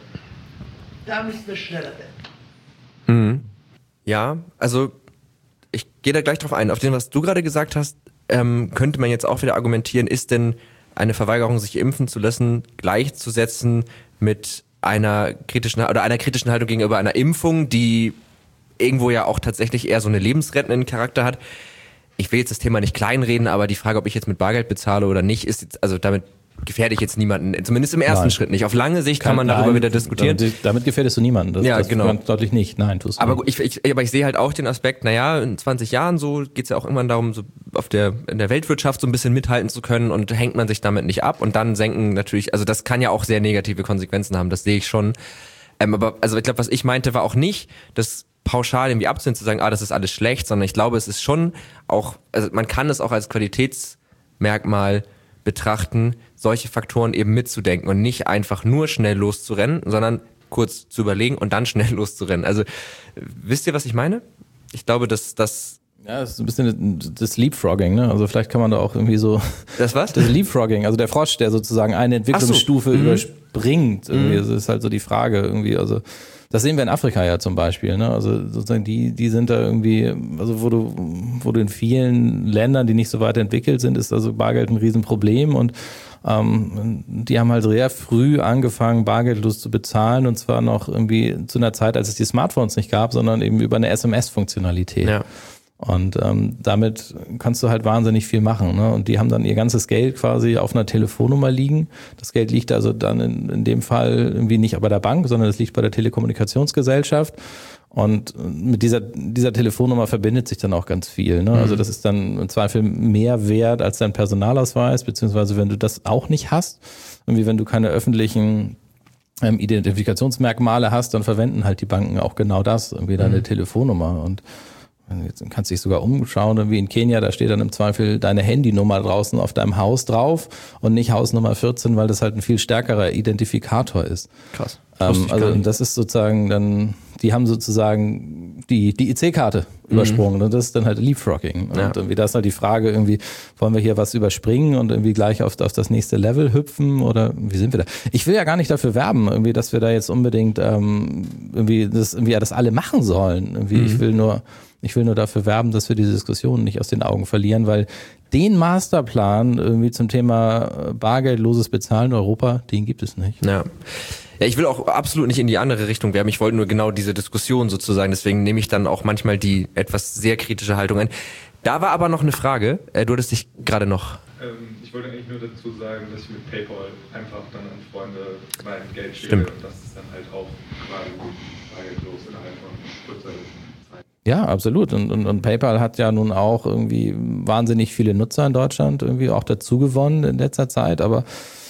da müssen wir schneller werden. Mhm. Ja, also ich gehe da gleich drauf ein. Auf dem, was du gerade gesagt hast, ähm, könnte man jetzt auch wieder argumentieren, ist denn eine Verweigerung, sich impfen zu lassen, gleichzusetzen mit einer kritischen oder einer kritischen Haltung gegenüber einer Impfung, die irgendwo ja auch tatsächlich eher so eine lebensrettenden Charakter hat. Ich will jetzt das Thema nicht kleinreden, aber die Frage, ob ich jetzt mit Bargeld bezahle oder nicht, ist jetzt, also damit gefährde ich jetzt niemanden, zumindest im ersten Nein. Schritt nicht. Auf lange Sicht kann, kann man darüber nein, wieder diskutieren. Damit, damit gefährdest du niemanden. Das, ja, das genau. Deutlich nicht. Nein, tust du aber nicht. Ich, ich, aber ich sehe halt auch den Aspekt, naja, in zwanzig Jahren so geht's ja auch irgendwann darum, so auf der, in der Weltwirtschaft so ein bisschen mithalten zu können und hängt man sich damit nicht ab und dann senken natürlich, also das kann ja auch sehr negative Konsequenzen haben, das sehe ich schon. Ähm, aber also ich glaube, was ich meinte, war auch nicht, dass pauschal irgendwie abzunehmen, zu sagen, ah, das ist alles schlecht, sondern ich glaube, es ist schon auch, also man kann es auch als Qualitätsmerkmal betrachten, solche Faktoren eben mitzudenken und nicht einfach nur schnell loszurennen, sondern kurz zu überlegen und dann schnell loszurennen. Also wisst ihr, was ich meine? Ich glaube, dass das ja, das ist ein bisschen das Leapfrogging, ne? Also vielleicht kann man da auch irgendwie so... Das was? Das Leapfrogging, also der Frosch, der sozusagen eine Entwicklungsstufe so. mhm. überspringt. Irgendwie. Mhm. Das ist halt so die Frage irgendwie. Also das sehen wir in Afrika ja zum Beispiel, ne? Also sozusagen die, die sind da irgendwie, also wo du, wo du in vielen Ländern, die nicht so weit entwickelt sind, ist also Bargeld ein Riesenproblem und ähm, die haben halt sehr früh angefangen, bargeldlos zu bezahlen und zwar noch irgendwie zu einer Zeit, als es die Smartphones nicht gab, sondern eben über eine S M S-Funktionalität. Ja. Und ähm, damit kannst du halt wahnsinnig viel machen, ne? Und die haben dann ihr ganzes Geld quasi auf einer Telefonnummer liegen. Das Geld liegt also dann in, in dem Fall irgendwie nicht bei der Bank, sondern es liegt bei der Telekommunikationsgesellschaft. Und mit dieser dieser Telefonnummer verbindet sich dann auch ganz viel, ne? Also das ist dann im Zweifel mehr wert als dein Personalausweis, beziehungsweise wenn du das auch nicht hast, irgendwie wenn du keine öffentlichen ähm, Identifikationsmerkmale hast, dann verwenden halt die Banken auch genau das, irgendwie deine mhm. Telefonnummer. Und jetzt kannst du dich sogar umschauen, wie in Kenia, da steht dann im Zweifel deine Handynummer draußen auf deinem Haus drauf und nicht Hausnummer vierzehn, weil das halt ein viel stärkerer Identifikator ist. Krass. Ähm, also das ist sozusagen dann, die haben sozusagen die die I C-Karte mhm. übersprungen und das ist dann halt Leapfrogging. Ja. Und irgendwie da ist halt die Frage irgendwie, wollen wir hier was überspringen und irgendwie gleich auf, auf das nächste Level hüpfen oder wie sind wir da? Ich will ja gar nicht dafür werben, irgendwie, dass wir da jetzt unbedingt ähm, irgendwie das irgendwie ja, das alle machen sollen. Irgendwie, mhm. ich will nur Ich will nur dafür werben, dass wir diese Diskussion nicht aus den Augen verlieren, weil den Masterplan irgendwie zum Thema bargeldloses Bezahlen in Europa, den gibt es nicht. Ja. Ja, ich will auch absolut nicht in die andere Richtung werben. Ich wollte nur genau diese Diskussion sozusagen. Deswegen nehme ich dann auch manchmal die etwas sehr kritische Haltung ein. Da war aber noch eine Frage. Du hattest dich gerade noch... Ähm, ich wollte eigentlich nur dazu sagen, dass ich mit PayPal einfach dann an Freunde mein Geld schicke. Stimmt. Und das ist dann halt auch quasi bargeldlos innerhalb von kurzer Zeit. Ja, absolut. Und, und, und PayPal hat ja nun auch irgendwie wahnsinnig viele Nutzer in Deutschland irgendwie auch dazu gewonnen in letzter Zeit. Aber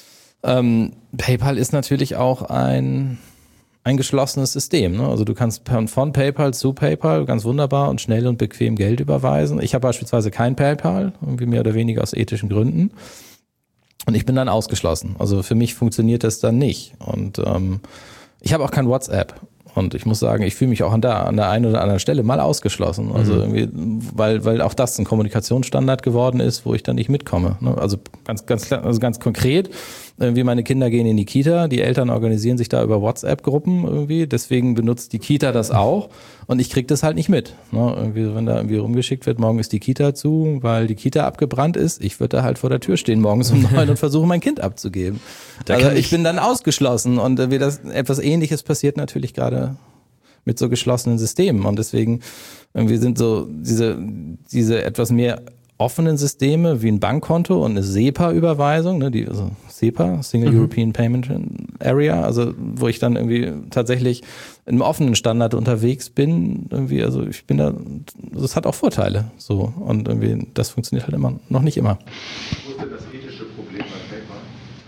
ähm, PayPal ist natürlich auch ein, ein geschlossenes System, ne? Also du kannst von PayPal zu PayPal ganz wunderbar und schnell und bequem Geld überweisen. Ich habe beispielsweise kein PayPal, irgendwie mehr oder weniger aus ethischen Gründen. Und ich bin dann ausgeschlossen. Also für mich funktioniert das dann nicht. Und ähm, ich habe auch kein WhatsApp. Und ich muss sagen, ich fühle mich auch an der, an der einen oder anderen Stelle mal ausgeschlossen. Also mhm. irgendwie, weil, weil auch das ein Kommunikationsstandard geworden ist, wo ich dann nicht mitkomme. Also ganz, ganz, also ganz konkret, irgendwie meine Kinder gehen in die Kita, die Eltern organisieren sich da über WhatsApp-Gruppen irgendwie, deswegen benutzt die Kita das auch und ich krieg das halt nicht mit. Irgendwie, wenn da irgendwie rumgeschickt wird, morgen ist die Kita zu, weil die Kita abgebrannt ist, ich würde da halt vor der Tür stehen morgens um neun und versuche mein Kind abzugeben. Da also ich, ich bin dann ausgeschlossen und irgendwie das, etwas Ähnliches passiert natürlich gerade mit so geschlossenen Systemen und deswegen irgendwie sind so diese, diese etwas mehr offenen Systeme wie ein Bankkonto und eine SEPA-Überweisung, ne, die, also SEPA, Single mhm. European Payment Area, also wo ich dann irgendwie tatsächlich in einem offenen Standard unterwegs bin, irgendwie, also ich bin da, das hat auch Vorteile, so, und irgendwie, das funktioniert halt immer, noch nicht immer. Wo ist denn das ethische Problem bei PayPal?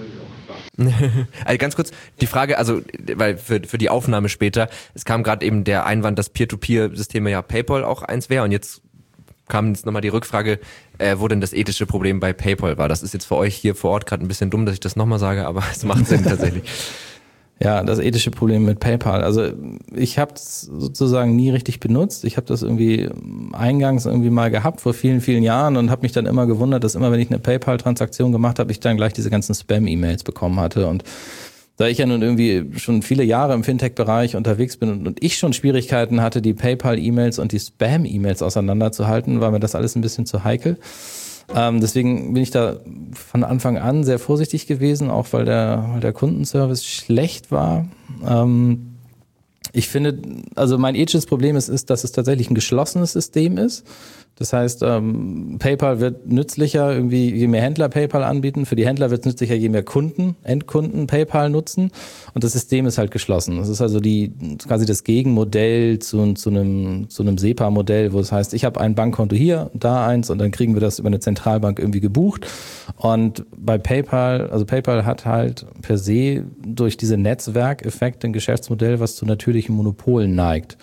Das will ich auch gefragt. Also ganz kurz, die Frage, also, weil für, für die Aufnahme später, es kam gerade eben der Einwand, dass Peer-to-Peer-Systeme ja PayPal auch eins wäre und jetzt kam jetzt nochmal die Rückfrage, äh, wo denn das ethische Problem bei PayPal war. Das ist jetzt für euch hier vor Ort gerade ein bisschen dumm, dass ich das nochmal sage, aber es macht Sinn tatsächlich. Ja, das ethische Problem mit PayPal. Also ich habe es sozusagen nie richtig benutzt. Ich habe das irgendwie eingangs irgendwie mal gehabt vor vielen, vielen Jahren und habe mich dann immer gewundert, dass immer, wenn ich eine PayPal-Transaktion gemacht habe, ich dann gleich diese ganzen Spam-E-Mails bekommen hatte. Und da ich ja nun irgendwie schon viele Jahre im Fintech-Bereich unterwegs bin und, und ich schon Schwierigkeiten hatte, die PayPal-E-Mails und die Spam-E-Mails auseinanderzuhalten, war mir das alles ein bisschen zu heikel. Ähm, deswegen bin ich da von Anfang an sehr vorsichtig gewesen, auch weil der, weil der Kundenservice schlecht war. Ähm, ich finde, also mein ethisches Problem ist, ist, dass es tatsächlich ein geschlossenes System ist. Das heißt, ähm, PayPal wird nützlicher, irgendwie je mehr Händler PayPal anbieten. Für die Händler wird es nützlicher, je mehr Kunden, Endkunden PayPal nutzen. Und das System ist halt geschlossen. Das ist also die quasi das Gegenmodell zu, zu einem zu einem SEPA-Modell, wo es heißt, ich habe ein Bankkonto hier, da eins und dann kriegen wir das über eine Zentralbank irgendwie gebucht. Und bei PayPal, also PayPal hat halt per se durch diese Netzwerkeffekte ein Geschäftsmodell, was zu natürlichen Monopolen neigt.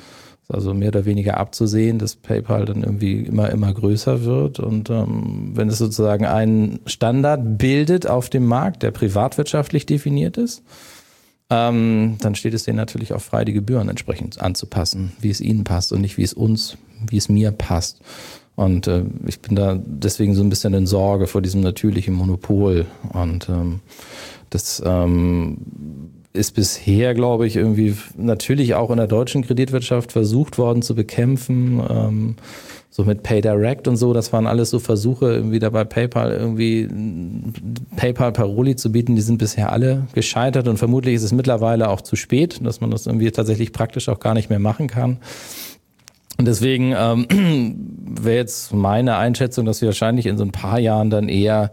Also mehr oder weniger abzusehen, dass PayPal dann irgendwie immer, immer größer wird. Und ähm, wenn es sozusagen einen Standard bildet auf dem Markt, der privatwirtschaftlich definiert ist, ähm, dann steht es denen natürlich auch frei, die Gebühren entsprechend anzupassen, wie es ihnen passt und nicht wie es uns, wie es mir passt. Und äh, ich bin da deswegen so ein bisschen in Sorge vor diesem natürlichen Monopol. Und ähm, das ähm, ist bisher, glaube ich, irgendwie natürlich auch in der deutschen Kreditwirtschaft versucht worden zu bekämpfen. Ähm, so mit PayDirect und so, das waren alles so Versuche, irgendwie da bei PayPal irgendwie PayPal Paroli zu bieten. Die sind bisher alle gescheitert und vermutlich ist es mittlerweile auch zu spät, dass man das irgendwie tatsächlich praktisch auch gar nicht mehr machen kann. Und deswegen ähm, wäre jetzt meine Einschätzung, dass wir wahrscheinlich in so ein paar Jahren dann eher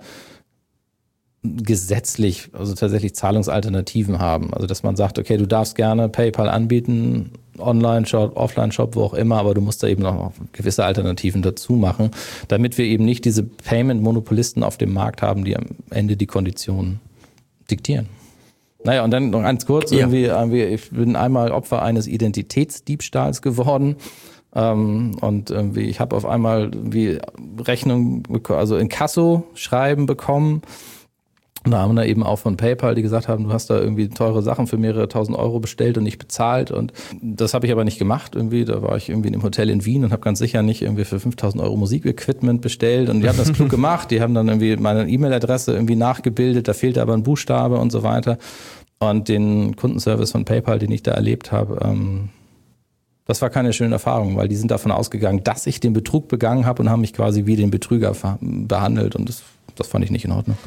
gesetzlich, also tatsächlich Zahlungsalternativen haben. Also dass man sagt, okay, du darfst gerne PayPal anbieten, Online-Shop, Offline-Shop, wo auch immer, aber du musst da eben noch gewisse Alternativen dazu machen, damit wir eben nicht diese Payment-Monopolisten auf dem Markt haben, die am Ende die Konditionen diktieren. Naja, und dann noch ganz kurz, ja. irgendwie, irgendwie, ich bin einmal Opfer eines Identitätsdiebstahls geworden. Ähm, und irgendwie, ich habe auf einmal irgendwie Rechnung, also Inkasso-Schreiben bekommen. Und da haben wir eben auch von PayPal, die gesagt haben, du hast da irgendwie teure Sachen für mehrere tausend Euro bestellt und nicht bezahlt. Und das habe ich aber nicht gemacht irgendwie. Da war ich irgendwie in einem Hotel in Wien und habe ganz sicher nicht irgendwie für fünftausend Euro Musikequipment bestellt. Und die haben das klug gemacht. Die haben dann irgendwie meine E-Mail-Adresse irgendwie nachgebildet. Da fehlte aber ein Buchstabe und so weiter. Und den Kundenservice von PayPal, den ich da erlebt habe, ähm, das war keine schöne Erfahrung, weil die sind davon ausgegangen, dass ich den Betrug begangen habe und haben mich quasi wie den Betrüger ver- behandelt. Und das, das fand ich nicht in Ordnung.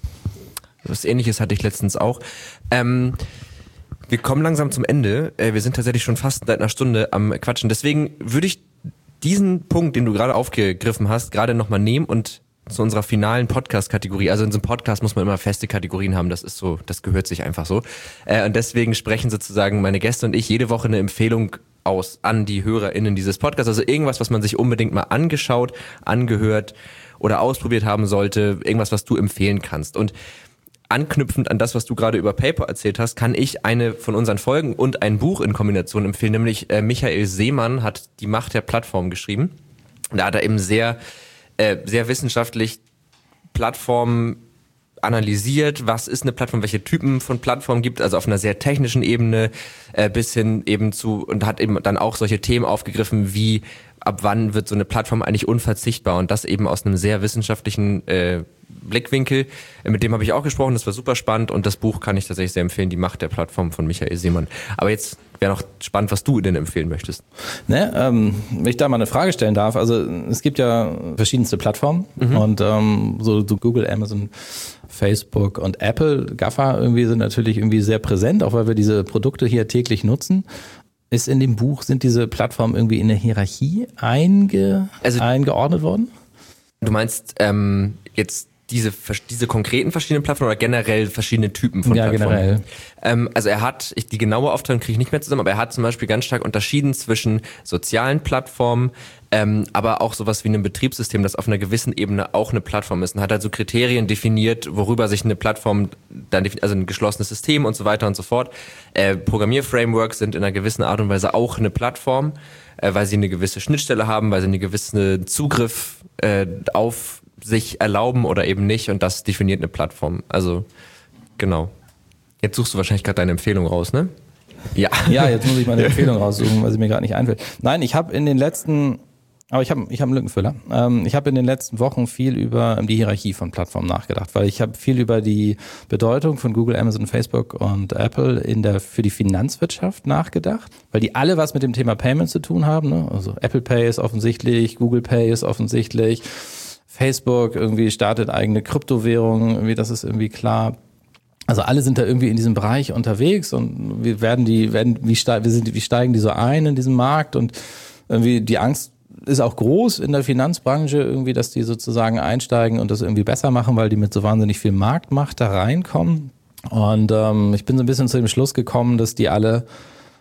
Was Ähnliches hatte ich letztens auch. Ähm, wir kommen langsam zum Ende. Äh, wir sind tatsächlich schon fast seit einer Stunde am Quatschen. Deswegen würde ich diesen Punkt, den du gerade aufgegriffen hast, gerade nochmal nehmen und zu unserer finalen Podcast-Kategorie. Also in so einem Podcast muss man immer feste Kategorien haben. Das ist so, das gehört sich einfach so. Äh, und deswegen sprechen sozusagen meine Gäste und ich jede Woche eine Empfehlung aus an die HörerInnen dieses Podcasts. Also irgendwas, was man sich unbedingt mal angeschaut, angehört oder ausprobiert haben sollte. Irgendwas, was du empfehlen kannst. Und anknüpfend an das, was du gerade über PayPal erzählt hast, kann ich eine von unseren Folgen und ein Buch in Kombination empfehlen, nämlich äh, Michael Seemann hat Die Macht der Plattform geschrieben. Da hat er eben sehr, äh, sehr wissenschaftlich Plattformen analysiert, was ist eine Plattform, welche Typen von Plattformen gibt, also auf einer sehr technischen Ebene äh, bis hin eben zu, und hat eben dann auch solche Themen aufgegriffen wie, ab wann wird so eine Plattform eigentlich unverzichtbar und das eben aus einem sehr wissenschaftlichen äh, Blickwinkel. Mit dem habe ich auch gesprochen, das war super spannend und das Buch kann ich tatsächlich sehr empfehlen, Die Macht der Plattform von Michael Seemann. Aber jetzt wäre noch spannend, was du denn empfehlen möchtest. Ne, ähm, wenn ich da mal eine Frage stellen darf, also es gibt ja verschiedenste Plattformen mhm. und ähm, so, so Google, Amazon, Facebook und Apple, GAFA irgendwie sind natürlich irgendwie sehr präsent, auch weil wir diese Produkte hier täglich nutzen. Ist in dem Buch, sind diese Plattformen irgendwie in der Hierarchie einge, also, eingeordnet worden? Du meinst ähm, jetzt diese diese konkreten verschiedenen Plattformen oder generell verschiedene Typen von ja, Plattformen? Ja, generell. Ähm, also er hat, ich, die genaue Aufteilung kriege ich nicht mehr zusammen, aber er hat zum Beispiel ganz stark unterschieden zwischen sozialen Plattformen, ähm, aber auch sowas wie einem Betriebssystem, das auf einer gewissen Ebene auch eine Plattform ist. Und hat also Kriterien definiert, worüber sich eine Plattform dann, also ein geschlossenes System und so weiter und so fort. Äh, Programmierframeworks sind in einer gewissen Art und Weise auch eine Plattform, äh, weil sie eine gewisse Schnittstelle haben, weil sie einen gewissen Zugriff äh, auf sich erlauben oder eben nicht und das definiert eine Plattform. Also, genau. Jetzt suchst du wahrscheinlich gerade deine Empfehlung raus, ne? Ja. Ja, jetzt muss ich meine Empfehlung raussuchen, weil sie mir gerade nicht einfällt. Nein, ich habe in den letzten, aber ich habe ich hab einen Lückenfüller. Ähm, ich habe in den letzten Wochen viel über die Hierarchie von Plattformen nachgedacht, weil ich habe viel über die Bedeutung von Google, Amazon, Facebook und Apple in der für die Finanzwirtschaft nachgedacht, weil die alle was mit dem Thema Payment zu tun haben. Ne? Also Apple Pay ist offensichtlich, Google Pay ist offensichtlich, Facebook irgendwie startet eigene Kryptowährungen, irgendwie das ist irgendwie klar. Also alle sind da irgendwie in diesem Bereich unterwegs und wir werden die, werden, wie, ste- wir sind, wie steigen die so ein in diesem Markt und irgendwie die Angst ist auch groß in der Finanzbranche irgendwie, dass die sozusagen einsteigen und das irgendwie besser machen, weil die mit so wahnsinnig viel Marktmacht da reinkommen. Und ähm, ich bin so ein bisschen zu dem Schluss gekommen, dass die alle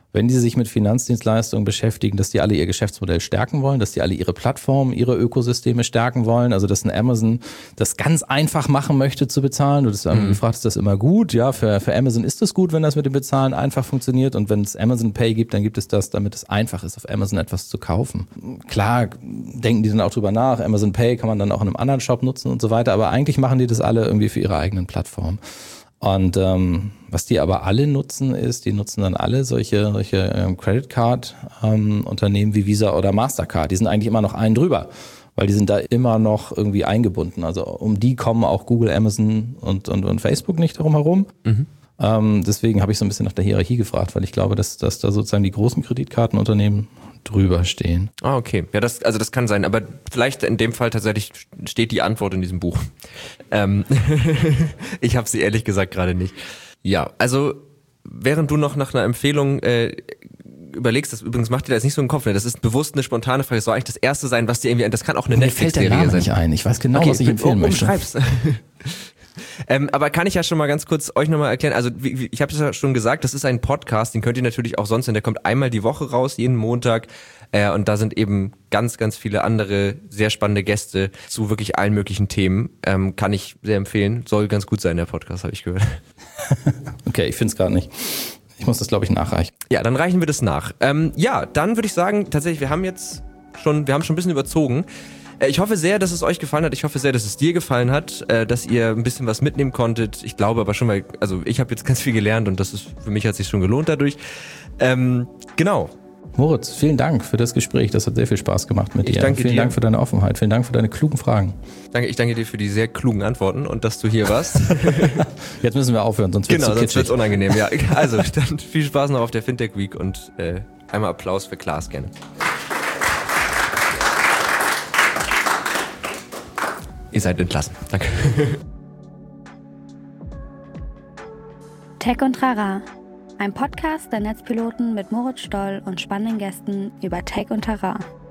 wenn die sich mit Finanzdienstleistungen beschäftigen, dass die alle ihr Geschäftsmodell stärken wollen, dass die alle ihre Plattformen, ihre Ökosysteme stärken wollen, also dass ein Amazon das ganz einfach machen möchte zu bezahlen. Du hast mhm. gefragt, ist das immer gut? Ja, für, für Amazon ist es gut, wenn das mit dem Bezahlen einfach funktioniert und wenn es Amazon Pay gibt, dann gibt es das, damit es einfach ist, auf Amazon etwas zu kaufen. Klar denken die dann auch drüber nach, Amazon Pay kann man dann auch in einem anderen Shop nutzen und so weiter, aber eigentlich machen die das alle irgendwie für ihre eigenen Plattformen. Und ähm, was die aber alle nutzen ist, die nutzen dann alle solche, solche ähm, Credit Card ähm, Unternehmen wie Visa oder Mastercard. Die sind eigentlich immer noch einen drüber, weil die sind da immer noch irgendwie eingebunden. Also um die kommen auch Google, Amazon und, und, und Facebook nicht darum herum. Mhm. Ähm, deswegen habe ich so ein bisschen nach der Hierarchie gefragt, weil ich glaube, dass, dass da sozusagen die großen Kreditkartenunternehmen drüber stehen. Ah, okay. Ja, das, also das kann sein, aber vielleicht in dem Fall tatsächlich steht die Antwort in diesem Buch. Ähm, ich habe sie ehrlich gesagt gerade nicht. Ja, also während du noch nach einer Empfehlung äh, überlegst, das übrigens macht dir das nicht so im Kopf, ne? Das ist bewusst eine spontane Frage, das soll eigentlich das erste sein, was dir irgendwie, das kann auch eine Netflix-Serie sein. Mir fällt der Name nicht ein, ich weiß genau, okay, was ich empfehlen um, möchte. Umschreib's. Ähm, aber kann ich ja schon mal ganz kurz euch nochmal erklären, also wie, wie, ich habe es ja schon gesagt, das ist ein Podcast, den könnt ihr natürlich auch sonst, denn der kommt einmal die Woche raus, jeden Montag äh, und da sind eben ganz, ganz viele andere sehr spannende Gäste zu wirklich allen möglichen Themen, ähm, kann ich sehr empfehlen, soll ganz gut sein, der Podcast, habe ich gehört. Okay, ich finde es gerade nicht. Ich muss das, glaube ich, nachreichen. Ja, dann reichen wir das nach. Ähm, ja, dann würde ich sagen, tatsächlich, wir haben jetzt schon, wir haben schon ein bisschen überzogen. Ich hoffe sehr, dass es euch gefallen hat. Ich hoffe sehr, dass es dir gefallen hat, dass ihr ein bisschen was mitnehmen konntet. Ich glaube aber schon, weil, also ich habe jetzt ganz viel gelernt und das ist, für mich hat es sich schon gelohnt dadurch. Ähm, genau. Moritz, vielen Dank für das Gespräch. Das hat sehr viel Spaß gemacht mit ich dir. Danke vielen dir. Dank für deine Offenheit. Vielen Dank für deine klugen Fragen. Danke, ich danke dir für die sehr klugen Antworten und dass du hier warst. Jetzt müssen wir aufhören, sonst wird es genau, zu sonst kitschig. wird's unangenehm. Ja, also dann viel Spaß noch auf der Fintech Week und äh, einmal Applaus für Klaas gerne. Ihr seid entlassen. Danke. Tech und Trara, ein Podcast der Netzpiloten mit Moritz Stoll und spannenden Gästen über Tech und Trara.